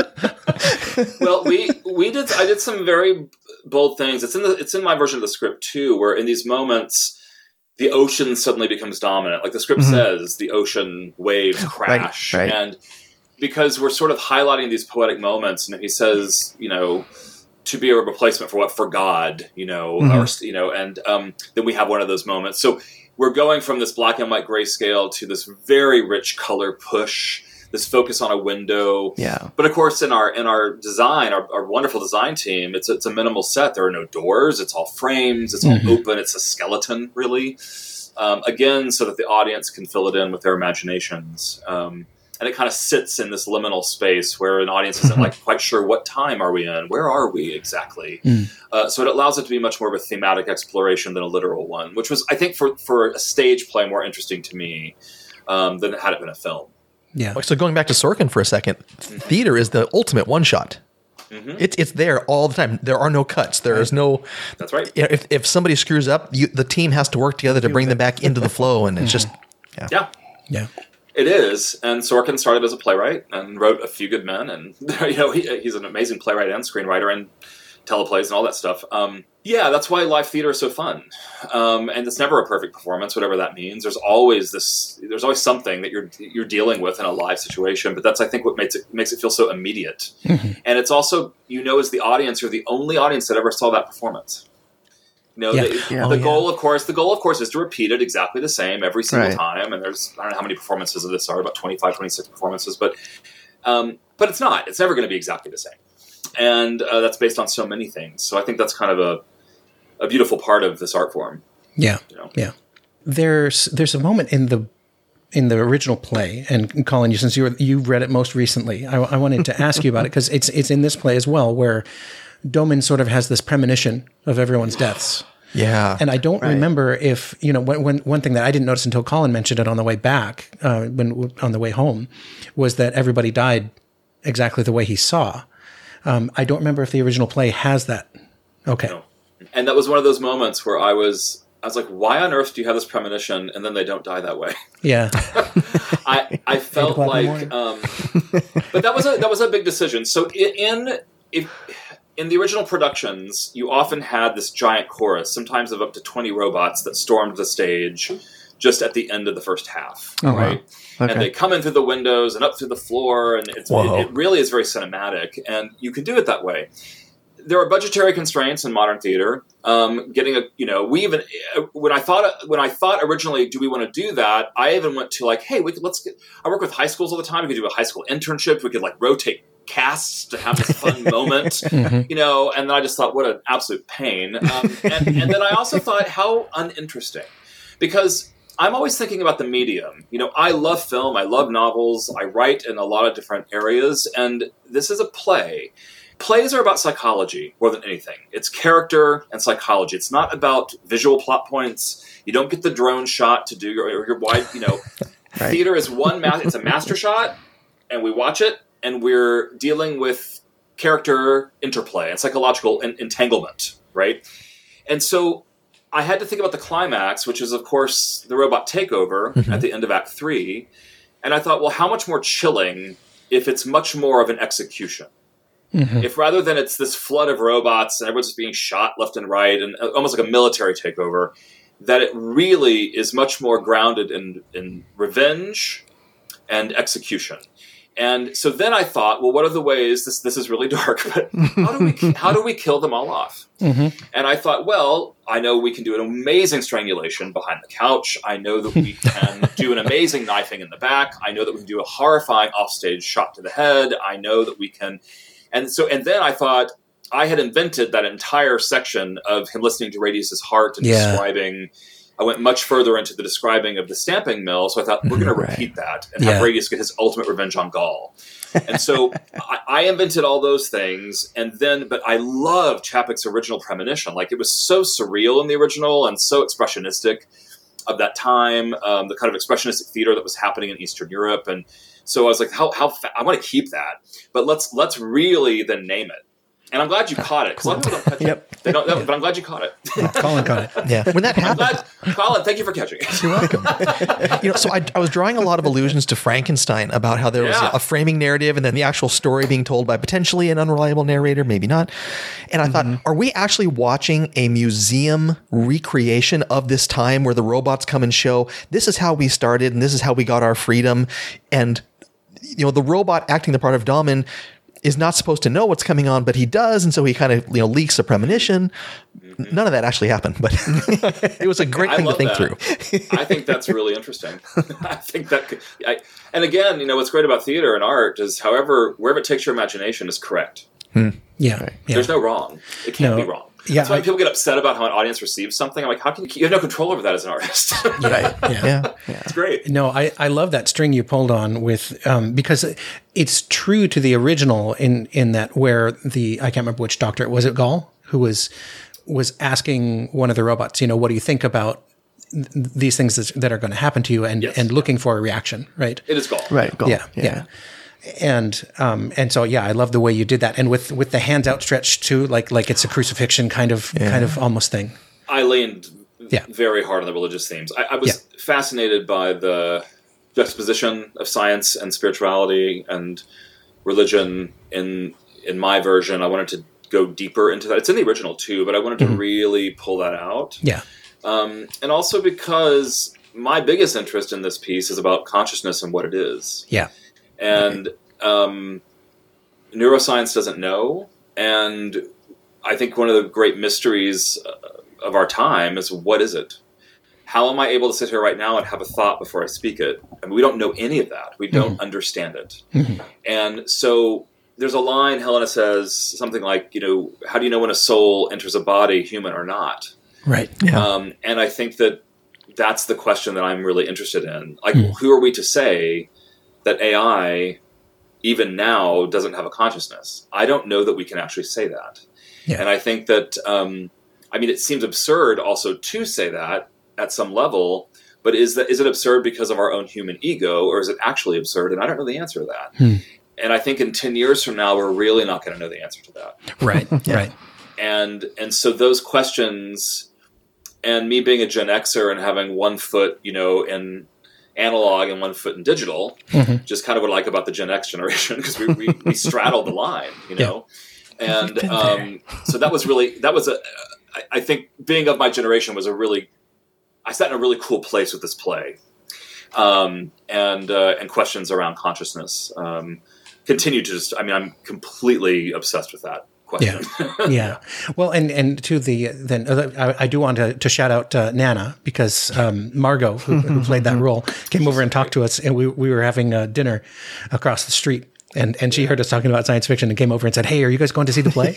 Well, we we did. I did some very bold things. It's in the it's in my version of the script too, where in these moments, the ocean suddenly becomes dominant. Like the script mm-hmm. says, the ocean waves crash, right, right. and because we're sort of highlighting these poetic moments, and he says, you know, to be a replacement for what? For God, you know, mm-hmm. or you know, and um, then we have one of those moments. So. We're going from this black and white grayscale to this very rich color push, this focus on a window. Yeah. But of course, in our in our design, our, our wonderful design team, it's it's a minimal set. There are no doors. It's all frames. It's mm-hmm. all open. It's a skeleton, really. Um, again, so that the audience can fill it in with their imaginations. Um, and it kind of sits in this liminal space where an audience isn't like quite sure what time are we in, where are we exactly. Mm. Uh, so it allows it to be much more of a thematic exploration than a literal one, which was, I think, for for a stage play more interesting to me um, than had it been a film. Yeah. So going back to Sorkin for a second, mm-hmm. theater is the ultimate one shot. Mm-hmm. It's it's there all the time. There are no cuts. There is no. That's right. If if somebody screws up, you, the team has to work together to bring them back into the flow, and it's just yeah. Yeah. Yeah. It is, and Sorkin started as a playwright and wrote A Few Good Men, and you know he, he's an amazing playwright and screenwriter and teleplays and all that stuff. Um, yeah, that's why live theater is so fun, um, and it's never a perfect performance, whatever that means. There's always this, there's always something that you're you're dealing with in a live situation, but that's I think what makes it makes it feel so immediate, mm-hmm. and it's also you know as the audience, you're the only audience that ever saw that performance. You know, yeah. the, Yeah. the Oh, goal, yeah. of course, the goal, of course, is to repeat it exactly the same every single Right. time. And there's, I don't know how many performances of this are, about twenty-five, twenty-six performances, but, um, but it's not, it's never going to be exactly the same. And, uh, that's based on so many things. So I think that's kind of a, a beautiful part of this art form. Yeah. You know? Yeah. There's, there's a moment in the, in the original play, and Colin, you, since you were, you read it most recently, I, I wanted to ask you about it because it's, it's in this play as well, where Doman sort of has this premonition of everyone's deaths. Yeah. And I don't Right. remember if, you know, when, when, one thing that I didn't notice until Colin mentioned it on the way back, uh, when on the way home, was that everybody died exactly the way he saw. Um, I don't remember if the original play has that. Okay. No. And that was one of those moments where I was, I was like, why on earth do you have this premonition and then they don't die that way? Yeah. I, I felt o'clock in the like, um, but that was a, that was a big decision. So in, if, in the original productions, you often had this giant chorus, sometimes of up to twenty robots that stormed the stage just at the end of the first half, Oh, wow. right? Okay. And they come in through the windows and up through the floor, and it's, it, Whoa. it really is very cinematic, and you can do it that way. There are budgetary constraints in modern theater. Um, getting a, you know, we even when I thought when I thought originally, do we want to do that? I even went to like, hey, we could let's get. I work with high schools all the time. We could do a high school internship. We could like rotate casts to have this fun moment, you know. And then I just thought, what an absolute pain. Um, and, and then I also thought, how uninteresting, because I'm always thinking about the medium. You know, I love film. I love novels. I write in a lot of different areas, and this is a play. Plays are about psychology more than anything. It's character and psychology. It's not about visual plot points. You don't get the drone shot to do your, your wide, you know. Right. Theater is one, ma- it's a master shot, and we watch it, and we're dealing with character interplay and psychological en- entanglement, right? And so I had to think about the climax, which is, of course, the robot takeover Mm-hmm. at the end of Act Three. And I thought, well, how much more chilling if it's much more of an execution? Mhm. If rather than it's this flood of robots and everyone's just being shot left and right and almost like a military takeover, that it really is much more grounded in, in revenge and execution. And so then I thought, well, what are the ways, this this is really dark, but how do we how do we kill them all off? Mhm. And I thought, well, I know we can do an amazing strangulation behind the couch. I know that we can do an amazing knifing in the back. I know that we can do a horrifying offstage shot to the head. I know that we can... And so, and then I thought I had invented that entire section of him listening to Radius's heart and Yeah. describing. I went much further into the describing of the stamping mill, so I thought we're going to Right. repeat that and Yeah. have Radius get his ultimate revenge on Gaul. And so I, I invented all those things, and then, but I love Chapek's original premonition. Like, it was so surreal in the original and so expressionistic of that time, um, the kind of expressionistic theater that was happening in Eastern Europe. And so I was like, how, how fa- I want to keep that, but let's, let's really then name it. And I'm glad you caught it. 'Cause a lot of people don't catch Yep. it. They don't, but I'm glad you caught it. Colin got it. Yeah. When that I'm happened, glad, Colin, thank you for catching it. you're welcome. You know, so I, I was drawing a lot of allusions to Frankenstein about how there was Yeah. a framing narrative and then the actual story being told by potentially an unreliable narrator, maybe not. And I thought, are we actually watching a museum recreation of this time where the robots come and show this is how we started and this is how we got our freedom? And, you know, the robot acting the part of Dahlman is not supposed to know what's coming on, but he does, and so he kind of, you know, leaks a premonition. None of that actually happened, but it was a great I thing to love think that. through. I think that's really interesting. I think that, could, I, and again, you know, what's great about theater and art is, however, wherever it takes your imagination is correct. Yeah. yeah. There's no wrong. It can't No. be wrong. Yeah, That's why I- people get upset about how an audience receives something. I'm like, how can you? You have no control over that as an artist. Right. Yeah. Yeah. It's great. No, I, I love that string you pulled on with um, because it's true to the original in in that where the I can't remember which doctor was it Gaul who was was asking one of the robots, you know, what do you think about th- these things that, that are going to happen to you, and Yes. and looking for a reaction, right? It is Gaul. Right. Go. Yeah, yeah. And um and so yeah, I love the way you did that, and with with the hands outstretched too, like like it's a crucifixion kind of kind of almost thing. I leaned Yeah. very hard on the religious themes. I, I was Yeah. fascinated by the juxtaposition of science and spirituality and religion in in my version. I wanted to go deeper into that. It's in the original too, but I wanted to really pull that out. Yeah, Um, and also because my biggest interest in this piece is about consciousness and what it is. yeah, And um, neuroscience doesn't know. And I think one of the great mysteries uh, of our time is, what is it? How am I able to sit here right now and have a thought before I speak it? I mean, we don't know any of that. We don't understand it. And so there's a line Helena says, something like, you know, how do you know when a soul enters a body, human or not? right. Yeah. Um, and I think that that's the question that I'm really interested in. Like, who are we to say that A I, even now, doesn't have a consciousness? I don't know that we can actually say that. Yeah. And I think that, um, I mean, it seems absurd also to say that at some level, but is that is it absurd because of our own human ego, or is it actually absurd? And I don't know the answer to that. Hmm. And I think in ten years from now, we're really not going to know the answer to that. Right, right. And and so those questions, and me being a Gen Xer and having one foot, you know, in analog and one foot in digital, Mhm. just kind of what I like about the Gen X generation, because we, we, we straddled the line, you know. And been um, so that was really, that was a, I, I think being of my generation was a really I sat in a really cool place with this play, um, and uh, and questions around consciousness um, continue to just. I mean, I'm completely obsessed with that question. Yeah, yeah. Well, and and to the then uh, I, I do want to, to shout out uh, Nana, because um, Margot, who, who played that role, came over and talked to us, and we we were having uh, dinner across the street. And and she heard us talking about science fiction and came over and said, "Hey, are you guys going to see the play?"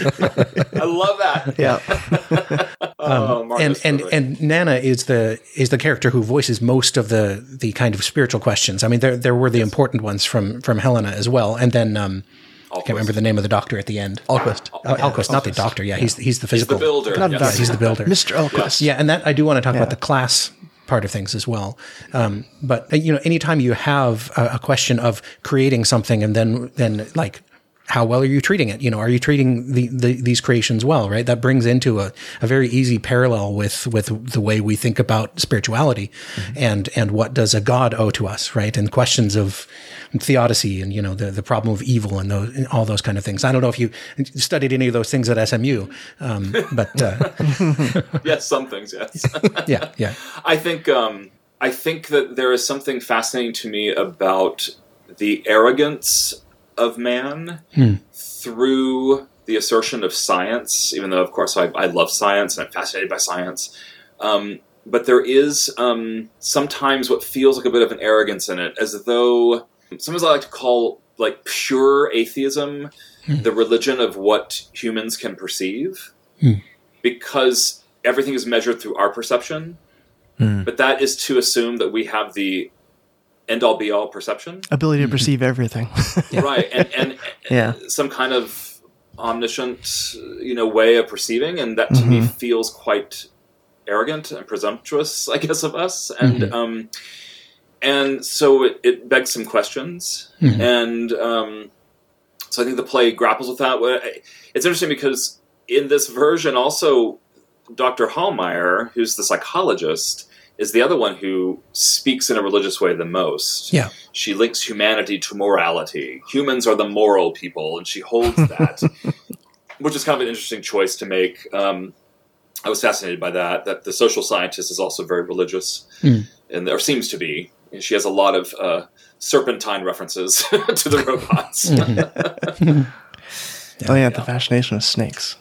I love that. Yeah. Oh, Um, and and and Nana is the is the character who voices most of the the kind of spiritual questions. I mean, there there were the important ones from from Helena as well, and then um, I can't remember the name of the doctor at the end. Alquist. Uh, Alquist, not the doctor. Yeah, he's he's the He's physical the builder. Not yes. doctor. He's the builder. Mister Elquist. Yeah, and that I do want to talk Yeah. about the class part of things as well. Um, but uh, you know, anytime you have a, a question of creating something, and then then like, how well are you treating it? You know, are you treating the, the these creations well? Right. That brings into a, a very easy parallel with with the way we think about spirituality, mm-hmm. and and what does a god owe to us, right? And questions of theodicy, and you know, the the problem of evil, and those and all those kind of things. I don't know if you studied any of those things at S M U, um, but uh, Yes, some things. Yes. yeah, yeah, I think um, I think that there is something fascinating to me about the arrogance of man Hmm. through the assertion of science. Even though, of course, I, I love science and I'm fascinated by science, um, but there is um, sometimes what feels like a bit of an arrogance in it, as though sometimes I like to call like pure atheism Hmm. the religion of what humans can perceive, Hmm. because everything is measured through our perception. Hmm. But that is to assume that we have the end-all be-all perception, Ability to perceive everything. right? And, and Yeah. some kind of omniscient, you know, way of perceiving, and that to me Mhm. feels quite arrogant and presumptuous, I guess, of us. And Mhm. um, and so it, it begs some questions, Mhm. and um, so I think the play grapples with that. It's interesting because in this version, also Doctor Hallmeyer, who's the psychologist, is the other one who speaks in a religious way the most. Yeah. She links humanity to morality. Humans are the moral people, and she holds that, which is kind of an interesting choice to make. Um, I was fascinated by that, that the social scientist is also very religious, Mm. and there seems to be. And she has a lot of uh, serpentine references to the robots. Mm-hmm. Oh yeah, the fascination with snakes.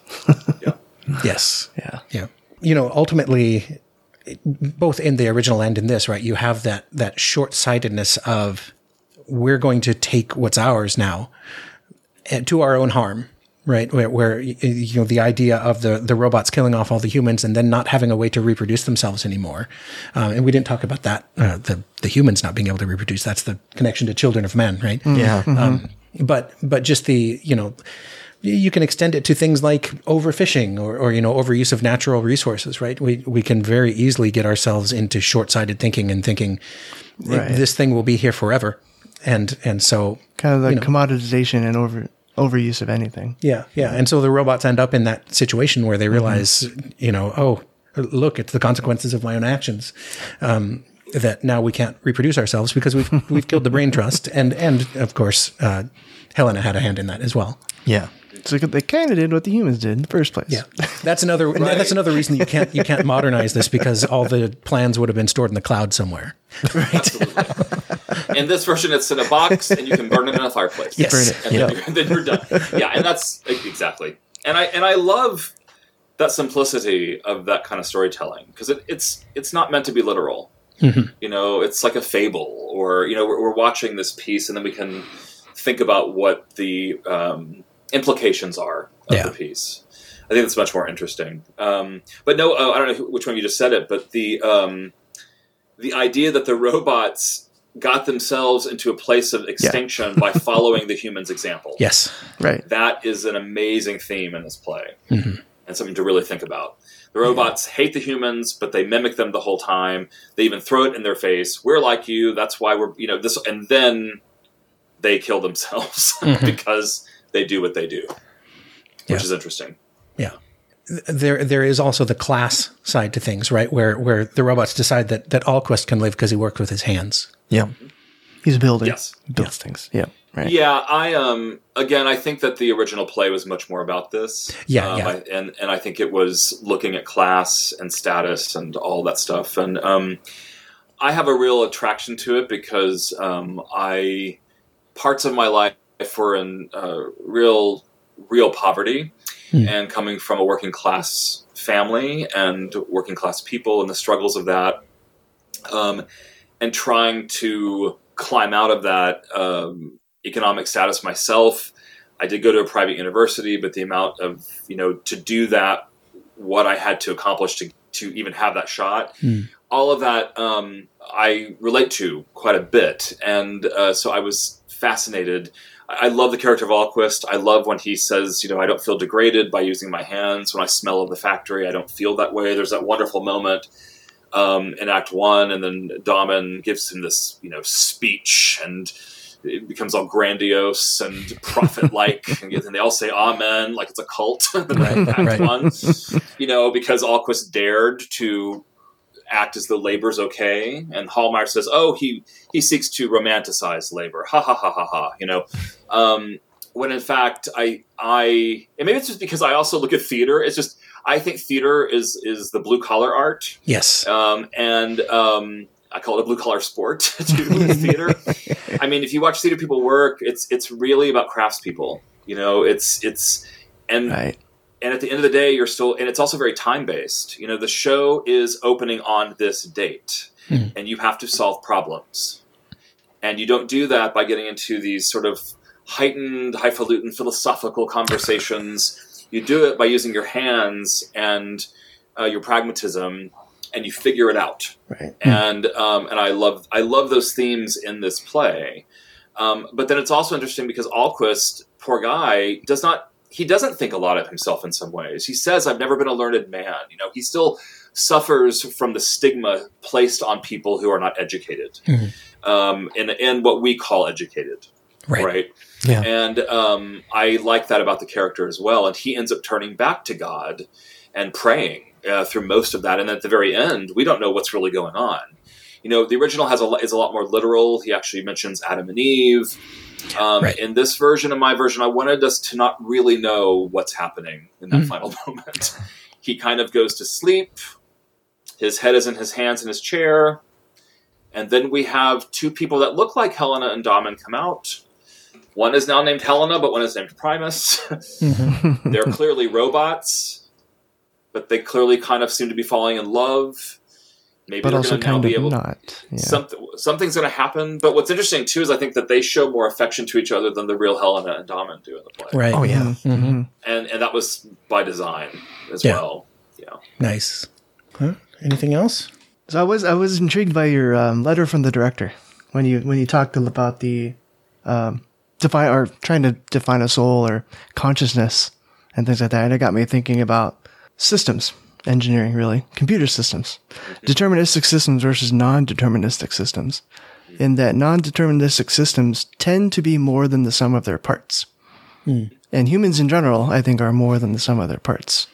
Yes. Yeah. Yeah. You know, ultimately, both in the original and in this, right, you have that, that short-sightedness of we're going to take what's ours now and to our own harm, right? Where, where, you know, the idea of the, the robots killing off all the humans and then not having a way to reproduce themselves anymore. Um, and we didn't talk about that, uh, the, the humans not being able to reproduce. That's the connection to Children of Men, right? Yeah. Um, but, but just the, you know, you can extend it to things like overfishing or, or, you know, overuse of natural resources, right? We we can very easily get ourselves into short-sighted thinking and thinking Right. this thing will be here forever. And and so Kind of the you know, commoditization and over overuse of anything. yeah, yeah. And so the robots end up in that situation where they realize, you know, oh, look, it's the consequences of my own actions. Um, that now we can't reproduce ourselves because we've we've killed the brain trust, and and of course, uh, Helena had a hand in that as well. Yeah. So they kind of did what the humans did in the first place. Yeah, that's another that's another reason you can't you can't modernize this, because all the plans would have been stored in the cloud somewhere. Absolutely. In this version, it's in a box, and you can burn it in a fireplace. Yes. Burn it. And Yeah. then, you're, then you're done. Yeah, and that's exactly. And I and I love that simplicity of that kind of storytelling, because it, it's it's not meant to be literal. Mm-hmm. You know, it's like a fable, or you know, we're, we're watching this piece, and then we can think about what the um, implications are of Yeah. the piece. I think that's much more interesting. Um, but no, uh, I don't know who- which one you just said it, but the um, the idea that the robots got themselves into a place of extinction by following the humans' example. Yes. Right. That is an amazing theme in this play, Mhm. and something to really think about. The robots hate the humans, but they mimic them the whole time. They even throw it in their face. We're like you. That's why we're, you know, this. And then they kill themselves Mhm. because they do what they do, which Yeah. is interesting. Yeah. There, there is also the class side to things, right? Where, where the robots decide that that Alquist can live because he worked with his hands. Yeah. He's a builder. Yes. He builds things. Yeah. right? Yeah, I um again, I think that the original play was much more about this. Yeah, um, yeah. I, and and I think it was looking at class and status and all that stuff. And um, I have a real attraction to it because um, I parts of my life were in uh, real real poverty, Hmm. and coming from a working class family and working class people and the struggles of that, um, and trying to climb out of that um, economic status myself. I did go to a private university, but the amount of, you know, to do that, what I had to accomplish to, to even have that shot, Hmm. all of that um, I relate to quite a bit. And uh, so I was fascinated. I love the character of Alquist. I love when he says, you know, I don't feel degraded by using my hands. When I smell of the factory, I don't feel that way. There's that wonderful moment um, in Act One, and then Damen gives him this, you know, speech, and it becomes all grandiose and prophet-like, and they all say "Amen" like it's a cult. Right, Act right. One, you know, because Alquist dared to act as though labor's okay, and Hallmeyer says, "Oh, he he seeks to romanticize labor." Ha ha ha ha ha. You know, um, when in fact, I I and maybe it's just because I also look at theater. It's just I think theater is is the blue collar art, Yes. um, and um, I call it a blue collar sport. To theater. I mean, if you watch theater people work, it's it's really about craftspeople. You know, it's it's and. Right. And at the end of the day, you're still, and it's also very time-based. You know, the show is opening on this date, Hmm. and you have to solve problems. And you don't do that by getting into these sort of heightened, highfalutin philosophical conversations. You do it by using your hands and uh, your pragmatism, and you figure it out. Right. And um, and I love I love those themes in this play. Um, but then it's also interesting because Alquist, poor guy, does not. He doesn't think a lot of himself in some ways. He says, "I've never been a learned man." You know, he still suffers from the stigma placed on people who are not educated, Mhm. um, and and what we call educated, Right. right? Yeah. And um, I like that about the character as well. And he ends up turning back to God and praying uh, through most of that. And at the very end, we don't know what's really going on. You know, the original has a lo- is a lot more literal. He actually mentions Adam and Eve. Um, Right. In this version, in my version, I wanted us to not really know what's happening in that Mhm. final moment. He kind of goes to sleep. His head is in his hands in his chair. And then we have two people that look like Helena and Damen come out. One is now named Helena, but one is named Primus. Mhm. They're clearly robots, but they clearly kind of seem to be falling in love. Maybe But they're also going to now kind be of able not. Yeah. Something, something's going to happen. But what's interesting, too, is I think that they show more affection to each other than the real Helena and Damen do in the play. Right. Oh, yeah. Mhm. Mhm. And and that was by design as Yeah. well. Yeah. Nice. Huh? Anything else? So I was I was intrigued by your um, letter from the director when you when you talked about the um, define or trying to define a soul or consciousness and things like that. And it got me thinking about systems engineering, really computer systems, deterministic systems versus non-deterministic systems. In that non-deterministic systems tend to be more than the sum of their parts, and humans in general, I think, are more than the sum of their parts.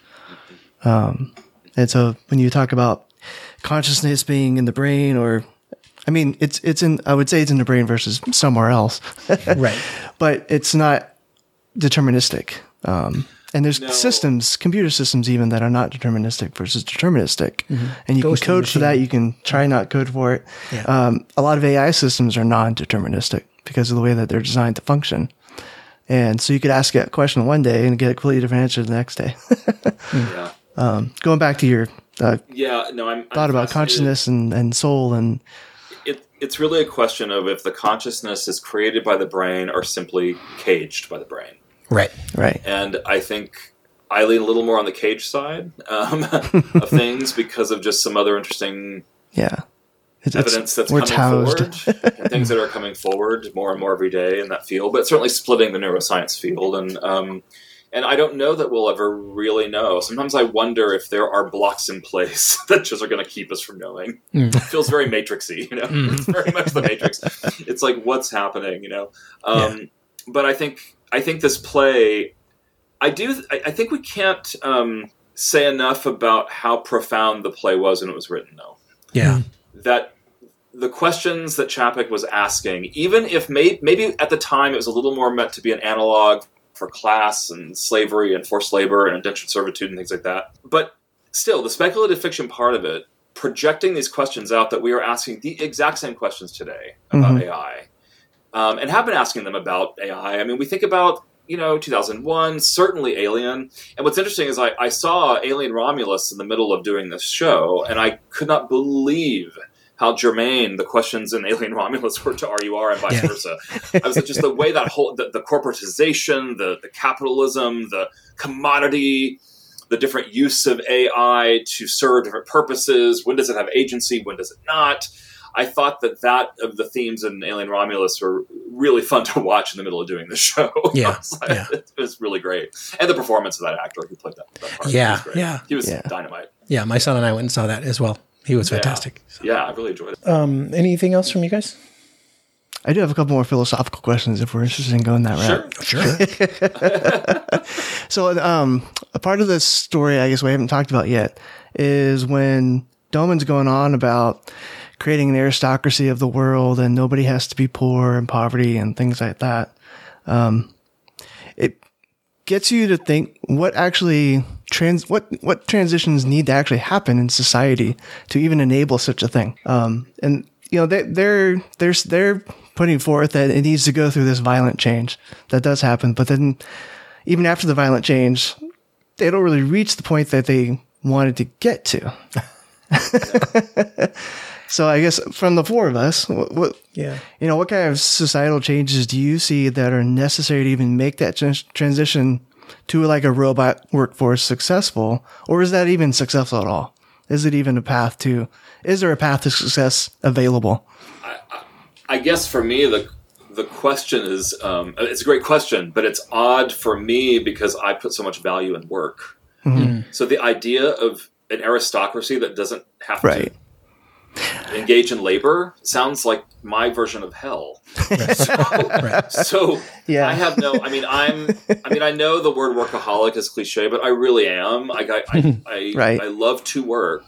Um, and so when you talk about consciousness being in the brain, or I mean, it's it's in I would say it's in the brain versus somewhere else, Right. but it's not deterministic. Um, and there's No. systems, computer systems, even that are not deterministic versus deterministic, and you Ghost can in the code for that. machine. You can try not code for it. Yeah. Um, a lot of A I systems are non-deterministic because of the way that they're designed to function. And so you could ask a question one day and get a completely different answer the next day. Yeah. um, going back to your uh, Yeah. No, I'm. thought I'm about fascinated. consciousness and, and soul and It, it's really a question of if the consciousness is created by the brain or simply caged by the brain. Right. right. And I think I lean a little more on the cage side um, of things because of just some other interesting Yeah. It's, evidence that's where coming it's housed. forward, and things that are coming forward more and more every day in that field, but certainly splitting the neuroscience field. And um, and I don't know that we'll ever really know. Sometimes I wonder if there are blocks in place that just are going to keep us from knowing. Mm. It feels very Matrixy, you know. It's very much the Matrix. It's like what's happening, you know. Um, But I think I think this play, I do. I, I think we can't um, say enough about how profound the play was when it was written, though. Yeah. That the questions that Chapek was asking, even if may, maybe at the time it was a little more meant to be an analog for class and slavery and forced labor and indentured servitude and things like that. But still, the speculative fiction part of it, projecting these questions out that we are asking the exact same questions today about mm-hmm. A I, um, and have been asking them about A I. I mean, we think about, you know, two thousand one, certainly Alien. And what's interesting is I, I saw Alien Romulus in the middle of doing this show, and I could not believe how germane the questions in Alien Romulus were to R U R and vice yeah. versa. I was like, just the way that whole, the, the corporatization, the, the capitalism, the commodity, the different use of A I to serve different purposes. When does it have agency? When does it not? I thought that that of the themes in Alien Romulus were really fun to watch in the middle of doing the show. Yeah, it, was like, yeah. it was really great. And the performance of that actor who played that, that part. Yeah, was great. yeah. He was yeah. dynamite. Yeah, my son and I went and saw that as well. He was fantastic. Yeah, yeah I really enjoyed it. Um, anything else from you guys? I do have a couple more philosophical questions if we're interested in going that route. Sure, sure. So, um, a part of this story, I guess we haven't talked about yet, is when Doman's going on about creating an aristocracy of the world and nobody has to be poor and poverty and things like that. Um, it gets you to think what actually trans, what, what transitions need to actually happen in society to even enable such a thing. Um, and, you know, they, they're, they're, they're putting forth that it needs to go through this violent change that does happen. But then even after the violent change, they don't really reach the point that they wanted to get to. So I guess from the four of us, what, what, yeah, you know, what kind of societal changes do you see that are necessary to even make that trans- transition to like a robot workforce successful? Or is that even successful at all? Is it even a path to, is there a path to success available? I, I, I guess for me, the the question is, um, it's a great question, but it's odd for me because I put so much value in work. Mm-hmm. So the idea of an aristocracy that doesn't have right. to engage in labor sounds like my version of hell. Right. So, right. so yeah. I have no, I mean, I'm, I mean, I know the word workaholic is cliche, but I really am. I, I, I, I, right. I love to work,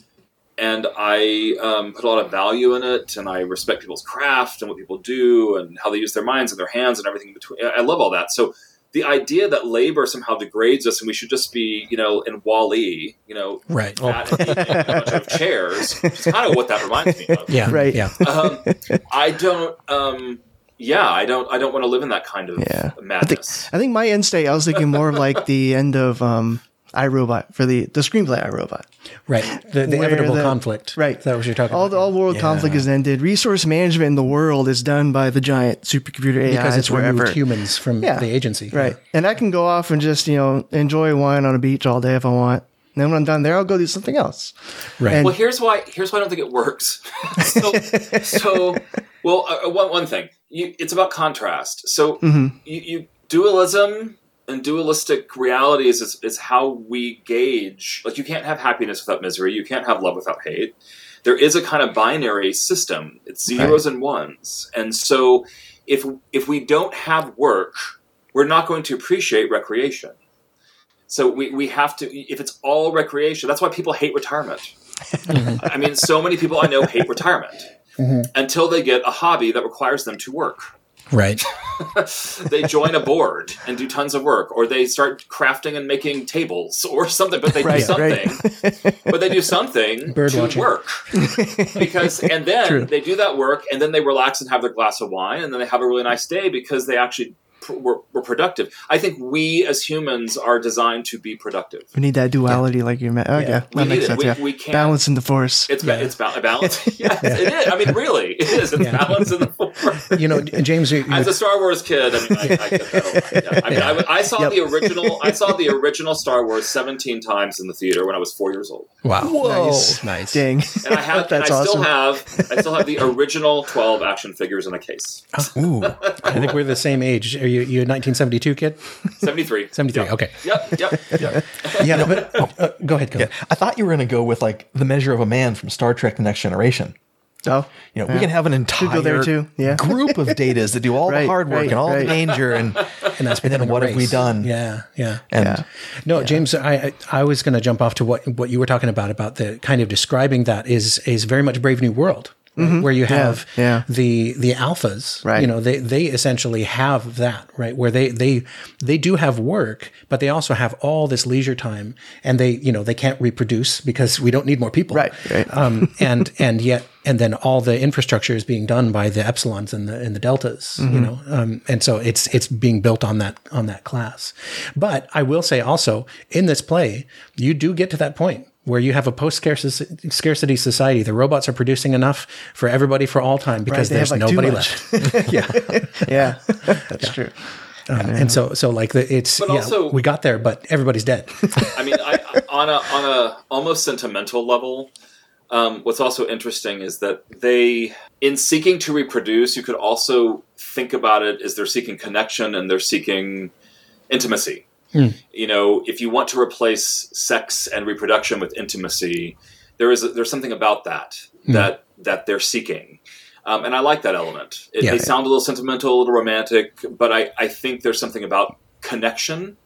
and I um, put a lot of value in it, and I respect people's craft and what people do and how they use their minds and their hands and everything in between. I love all that. So the idea that labor somehow degrades us and we should just be, you know, in Wall-E, you know, right. fat and eating a bunch of chairs, which is kind of what that reminds me of. Yeah, right. Yeah. Um, I don't. Um, yeah, I don't. I don't want to live in that kind of yeah. madness. I think, I think my end state, I was thinking more of like the end of um, iRobot for the the screenplay iRobot. Right. The, the Where inevitable the- conflict. right. Is that what you're talking All about? the all world Yeah. conflict is ended. Resource management in the world is done by the giant supercomputer A Is Because it's wherever. removed humans from Yeah. the agency. Right. And I can go off and just, you know, enjoy wine on a beach all day if I want. And then when I'm done there, I'll go do something else. Right. And- Well, here's why. Here's why I don't think it works. so, so, well, uh, one one thing. You, it's about contrast. So, Mhm. you, you dualism and dualistic realities is, is how we gauge. Like, you can't have happiness without misery. You can't have love without hate. There is a kind of binary system. It's zeros and ones. And so, if if we don't have work, we're not going to appreciate recreation. So we, we have to, if it's all recreation, that's why people hate retirement. Mm-hmm. I mean, so many people I know hate retirement mm-hmm. until they get a hobby that requires them to work. Right. They join a board and do tons of work, or they start crafting and making tables or something, but they right, do something, right. but they do something Bird to watching. work. Because, and then True. they do that work and then they relax and have their glass of wine and then they have a really nice day because they actually We're, we're productive. I think we as humans are designed to be productive. We need that duality, like you meant. Okay, Yeah. that We need makes it. sense. We- yeah. we can't- Balance in the force. It's ba- Yeah. it's ba- balance. Yes, it is. I mean, really, it is. It's Yeah. balance in the force. You know, James, you, As a Star Wars kid, I mean, I, I, get that a lot. Yeah. I, mean I, I saw Yep. the original. I saw the original Star Wars seventeen times in the theater when I was four years old, wow. Whoa. Nice. Nice. Dang. and I have. and That's I still awesome. have. I still have the original twelve action figures in a case. Ooh. I think we're the same age. Are you, you a nineteen seventy-two kid? Seventy-three. seventy-three. Yep. Okay. Yep. Yep. Yep. Yeah, no, but Uh, go ahead. Go yeah, ahead. I thought you were going to go with like the measure of a man from Star Trek: The Next Generation. Oh, You know, yeah. we can have an go entire there too, yeah. group of datas that do all Right, the hard work right, and all right. the danger, and And that's and then becoming a what have we race. done? Yeah. Yeah. And Yeah. No, James, I I I was going to jump off to what what you were talking about about the kind of describing that is is very much Brave New World. right? Mhm. Where you Yeah, have yeah. the the alphas, Right. you know, they they essentially have that, right? Where they they they do have work, but they also have all this leisure time, and they you know they can't reproduce because we don't need more people, Right, right. Um, and and yet and then all the infrastructure is being done by the epsilons and the and the deltas, Mm-hmm. you know, um, and so it's it's being built on that on that class. But I will say also in this play, you do get to that point where you have a post-scarcity scarcity society. The robots are producing enough for everybody for all time because Right, they there's have, like, too nobody much. left. yeah. Yeah, that's true. Um, and so, so like the, it's, But yeah, also- we got there, but everybody's dead. I mean, I, on a on a almost sentimental level, um, what's also interesting is that they, in seeking to reproduce, you could also think about it as they're seeking connection and they're seeking intimacy. Hmm. You know, if you want to replace sex and reproduction with intimacy, there is a, there's something about that that that they're seeking. Um, and I like that element. It, Yeah. they sound a little sentimental, a little romantic, but I, I think there's something about connection.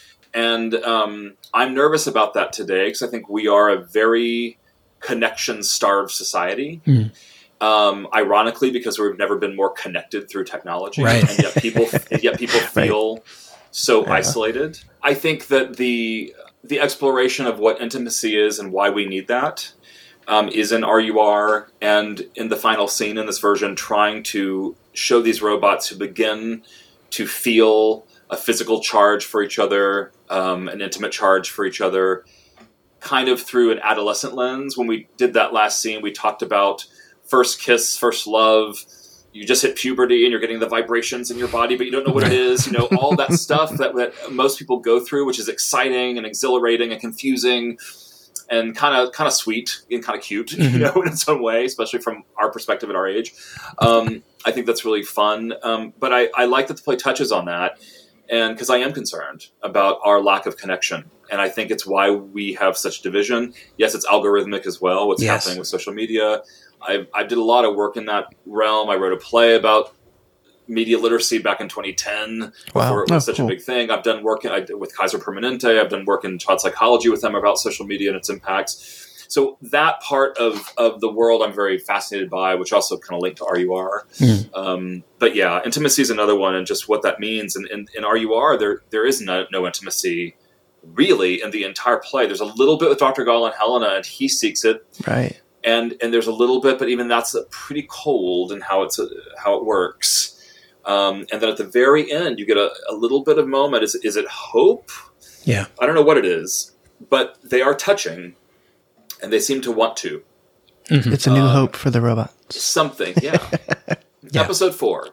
And um, I'm nervous about that today because I think we are a very connection-starved society. Mm. Um, ironically, because we've never been more connected through technology, Right. and yet people, and yet people feel so isolated. I think that the the exploration of what intimacy is and why we need that um, is in R U R, and in the final scene in this version, trying to show these robots who begin to feel a physical charge for each other, um, an intimate charge for each other, kind of through an adolescent lens. When we did that last scene, we talked about first kiss, first love. You just hit puberty and you're getting the vibrations in your body, but you don't know what it is. You know, all that stuff that, that most people go through, which is exciting and exhilarating and confusing and kind of kind of sweet and kind of cute, you know, in its own way, especially from our perspective at our age. Um, I think that's really fun. Um, but I, I like that the play touches on that, and because I am concerned about our lack of connection. And I think it's why we have such division. Yes, it's algorithmic as well, what's Yes. happening with social media. I, I did a lot of work in that realm. I wrote a play about media literacy back in twenty ten Wow. before it was Oh, such cool. a big thing. I've done work in, I, with Kaiser Permanente. I've done work in child psychology with them about social media and its impacts. So that part of, of the world I'm very fascinated by, which also kind of linked to R U R. Mm. Um, but yeah, intimacy is another one, and just what that means. And in, in R U R, there there is no, no intimacy really in the entire play. There's a little bit with Doctor Gall and Helena, and he seeks it. Right. And and there's a little bit, but even that's pretty cold in how it's how it works. Um, and then at the very end, you get a, a little bit of moment. Is is it hope? Yeah. I don't know what it is, but they are touching, and they seem to want to It's a new Um, hope for the robots. something. Yeah. Yeah. Episode four.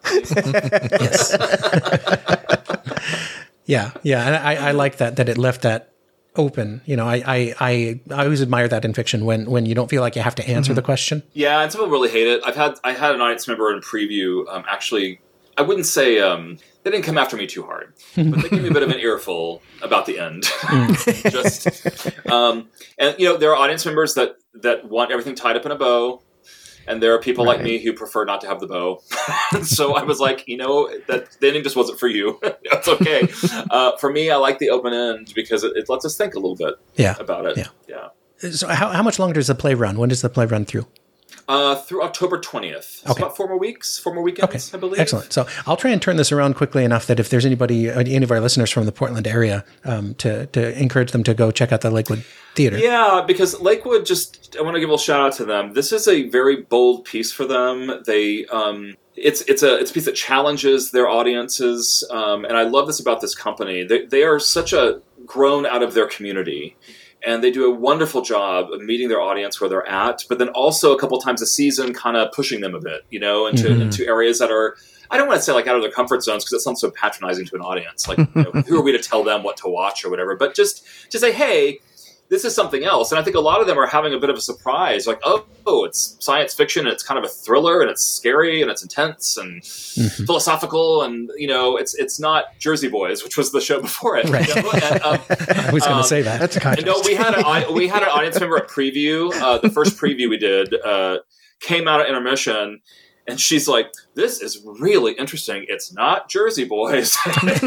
Yes. yeah. Yeah. And I, I like that, that it left that open. You know, I, I, I, I always admire that in fiction when, when you don't feel like you have to answer the question. Yeah, and some people really hate it. I've had I had an audience member in preview. Um, actually, I wouldn't say um, they didn't come after me too hard, but they gave me a bit of an earful about the end. Just um, and you know, there are audience members that that want everything tied up in a bow, and there are people like Right. me who prefer not to have the bow. So I was like, you know, that the ending just wasn't for you. That's okay. Uh, for me, I like the open end because it, it lets us think a little bit Yeah. about it. Yeah. Yeah. So how, how much longer does the play run? When does the play run through? Uh, through October twentieth. It's Okay. about four more weeks, four more weekends, I believe. Excellent. So I'll try and turn this around quickly enough that if there's anybody, any of our listeners from the Portland area, um, to, to encourage them to go check out the Lakewood Theater. Yeah, because Lakewood, just I want to give a shout out to them. This is a very bold piece for them. They, um, it's it's a it's a piece that challenges their audiences, um, and I love this about this company. They they are such a grown out of their community. And they do a wonderful job of meeting their audience where they're at, but then also a couple times a season kind of pushing them a bit, you know, into, Mhm. into areas that are, I don't want to say like out of their comfort zones because that sounds so patronizing to an audience. Like, you know, who are we to tell them what to watch or whatever? But just to say, hey, this is something else. And I think a lot of them are having a bit of a surprise. Like, oh, oh it's science fiction and it's kind of a thriller and it's scary and it's intense and Mhm. philosophical. And, you know, it's it's not Jersey Boys, which was the show before it. Right. You know? And, um, I was going to um, say that. That's a and contrast. no, we had an we had an audience member at preview. Uh, the first preview we did uh, came out at intermission, And she's like, "This is really interesting. It's not Jersey Boys." And I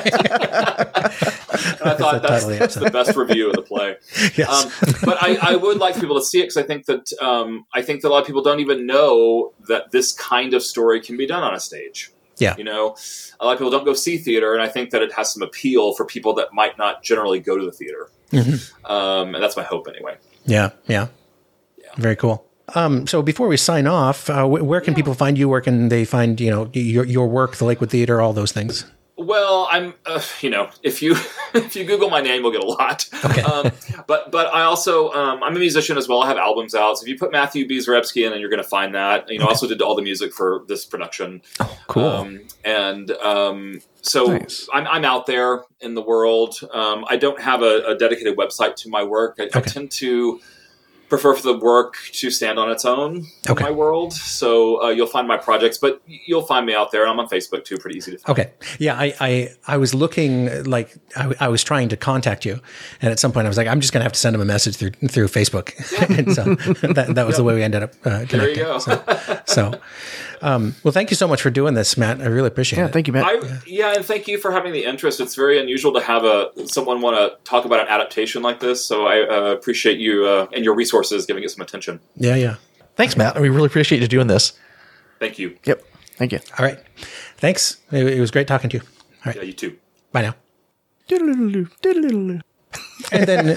thought that's, totally that's the best review of the play. Yes. Um, but I, I would like people to see it because I think that um, I think that a lot of people don't even know that this kind of story can be done on a stage. Yeah. You know, a lot of people don't go see theater, and I think that it has some appeal for people that might not generally go to the theater. Mm-hmm. Um, and that's my hope anyway. Yeah, yeah. Yeah. Very cool. Um, so before we sign off, uh, wh- where can yeah. people find you? Where can they find, you know, your, your work, the Lakewood Theater, all those things? Well, I'm, uh, you know, if you if you Google my name, you'll get a lot. Okay. Um, but but I also um, I'm a musician as well. I have albums out. So if you put Matthew B. Zarebski in, then you're going to find that. You know, Okay. I also did all the music for this production. Oh, cool. Um, and um, so Nice. I'm I'm out there in the world. Um, I don't have a, a dedicated website to my work. I, I Okay. tend to prefer for the work to stand on its own in Okay. my world. So uh, you'll find my projects, but you'll find me out there. I'm on Facebook too, pretty easy to find. Okay. Yeah, I, I, I was looking, like, I, I was trying to contact you. And at some point I was like, I'm just going to have to send him a message through through Facebook. and so that, that was the way we ended up uh, connecting. There you go. so, so um, well, thank you so much for doing this, Matt. I really appreciate Yeah, it. thank you, Matt. I, yeah, and thank you for having the interest. It's very unusual to have a someone want to talk about an adaptation like this. So I uh, appreciate you uh, and your resources giving it some attention. Yeah, yeah. Thanks, Matt. We really appreciate you doing this. Thank you. Yep. Thank you. All right. Thanks. It, it was great talking to you. All right. Yeah, you too. Bye now. Doodle-doodle-doo, doodle-doodle-doo. And then,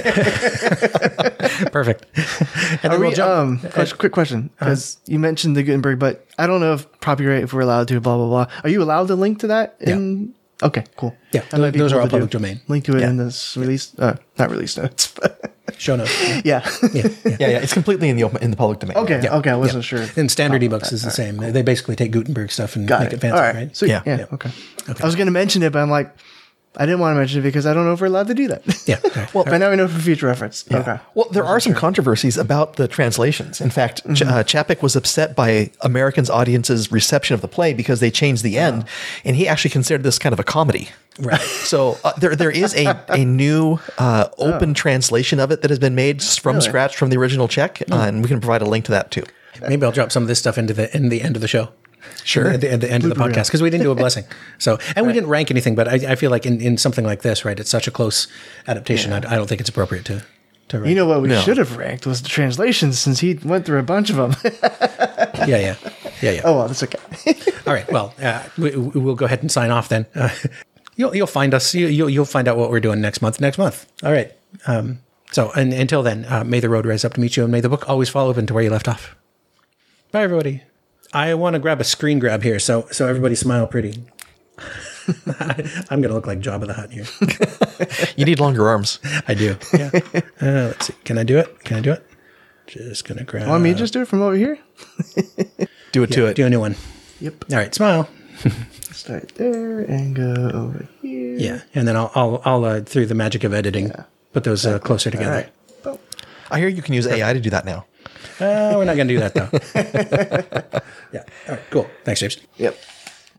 perfect. And Are then we, we'll jump. um, question, quick question, because you mentioned the Gutenberg, but I don't know if copyright, if we're allowed to, blah, blah, blah. Are you allowed to link to that? In, Okay, cool. Yeah, That might be those cool are all to do. public domain. Link to it Yeah. in this release, uh, not release notes, but Show notes. Yeah. yeah. Yeah. yeah. Yeah, yeah. It's completely in the open, in the public domain. Okay, Yeah. okay, I wasn't Yeah. sure. And standard about ebooks that. is the All right, same. They basically take Gutenberg stuff and Got make it. it fancy, All right, right? sweet. Yeah. Yeah, Yeah. okay. Okay. I was going to mention it, but I'm like, I didn't want to mention it because I don't know if we're allowed to do that. Yeah. Okay. Well, But now we know for future reference. Okay. Well, there are some controversies about the translations. In fact, Ch- uh, Chapek was upset by Americans' audiences' reception of the play because they changed the end, and he actually considered this kind of a comedy. Right. So uh, there, there is a, a new uh, open translation of it that has been made s- from Really? scratch from the original Czech, uh, and we can provide a link to that too. Maybe I'll drop some of this stuff into the in the end of the show. Sure. At the, at the end of the Blooper reel. podcast, because we didn't do a blessing. So, and we didn't rank anything, but I, I feel like in, in something like this, right? It's such a close adaptation. I, I don't think it's appropriate to to rank. You know what we No. should have ranked was the translations since he went through a bunch of them. yeah, yeah, yeah, yeah. Oh, well, that's okay. All right. Well, uh, we, we'll go ahead and sign off then. Uh, you'll you'll find us. You, you'll you'll find out what we're doing next month. Next month. All right. Um, so, and until then, uh, may the road rise up to meet you, and may the book always fall open to where you left off. Bye, everybody. I want to grab a screen grab here, so so everybody smile pretty. I'm going to look like Jabba the Hutt here. You need longer arms. I do. Yeah. Uh, let's see. Can I do it? Can I do it? Just going to grab. Want me to just do it from over here? Do it to it. Do a new one. Yep. All right. Smile. Start there and go over here. Yeah, and then I'll I'll, I'll uh, through the magic of editing, put those uh, closer All together. right. Boom. I hear you can use A I to do that now. Uh, we're not going to do that though. Yeah. All right. Cool. Thanks, James. Yep.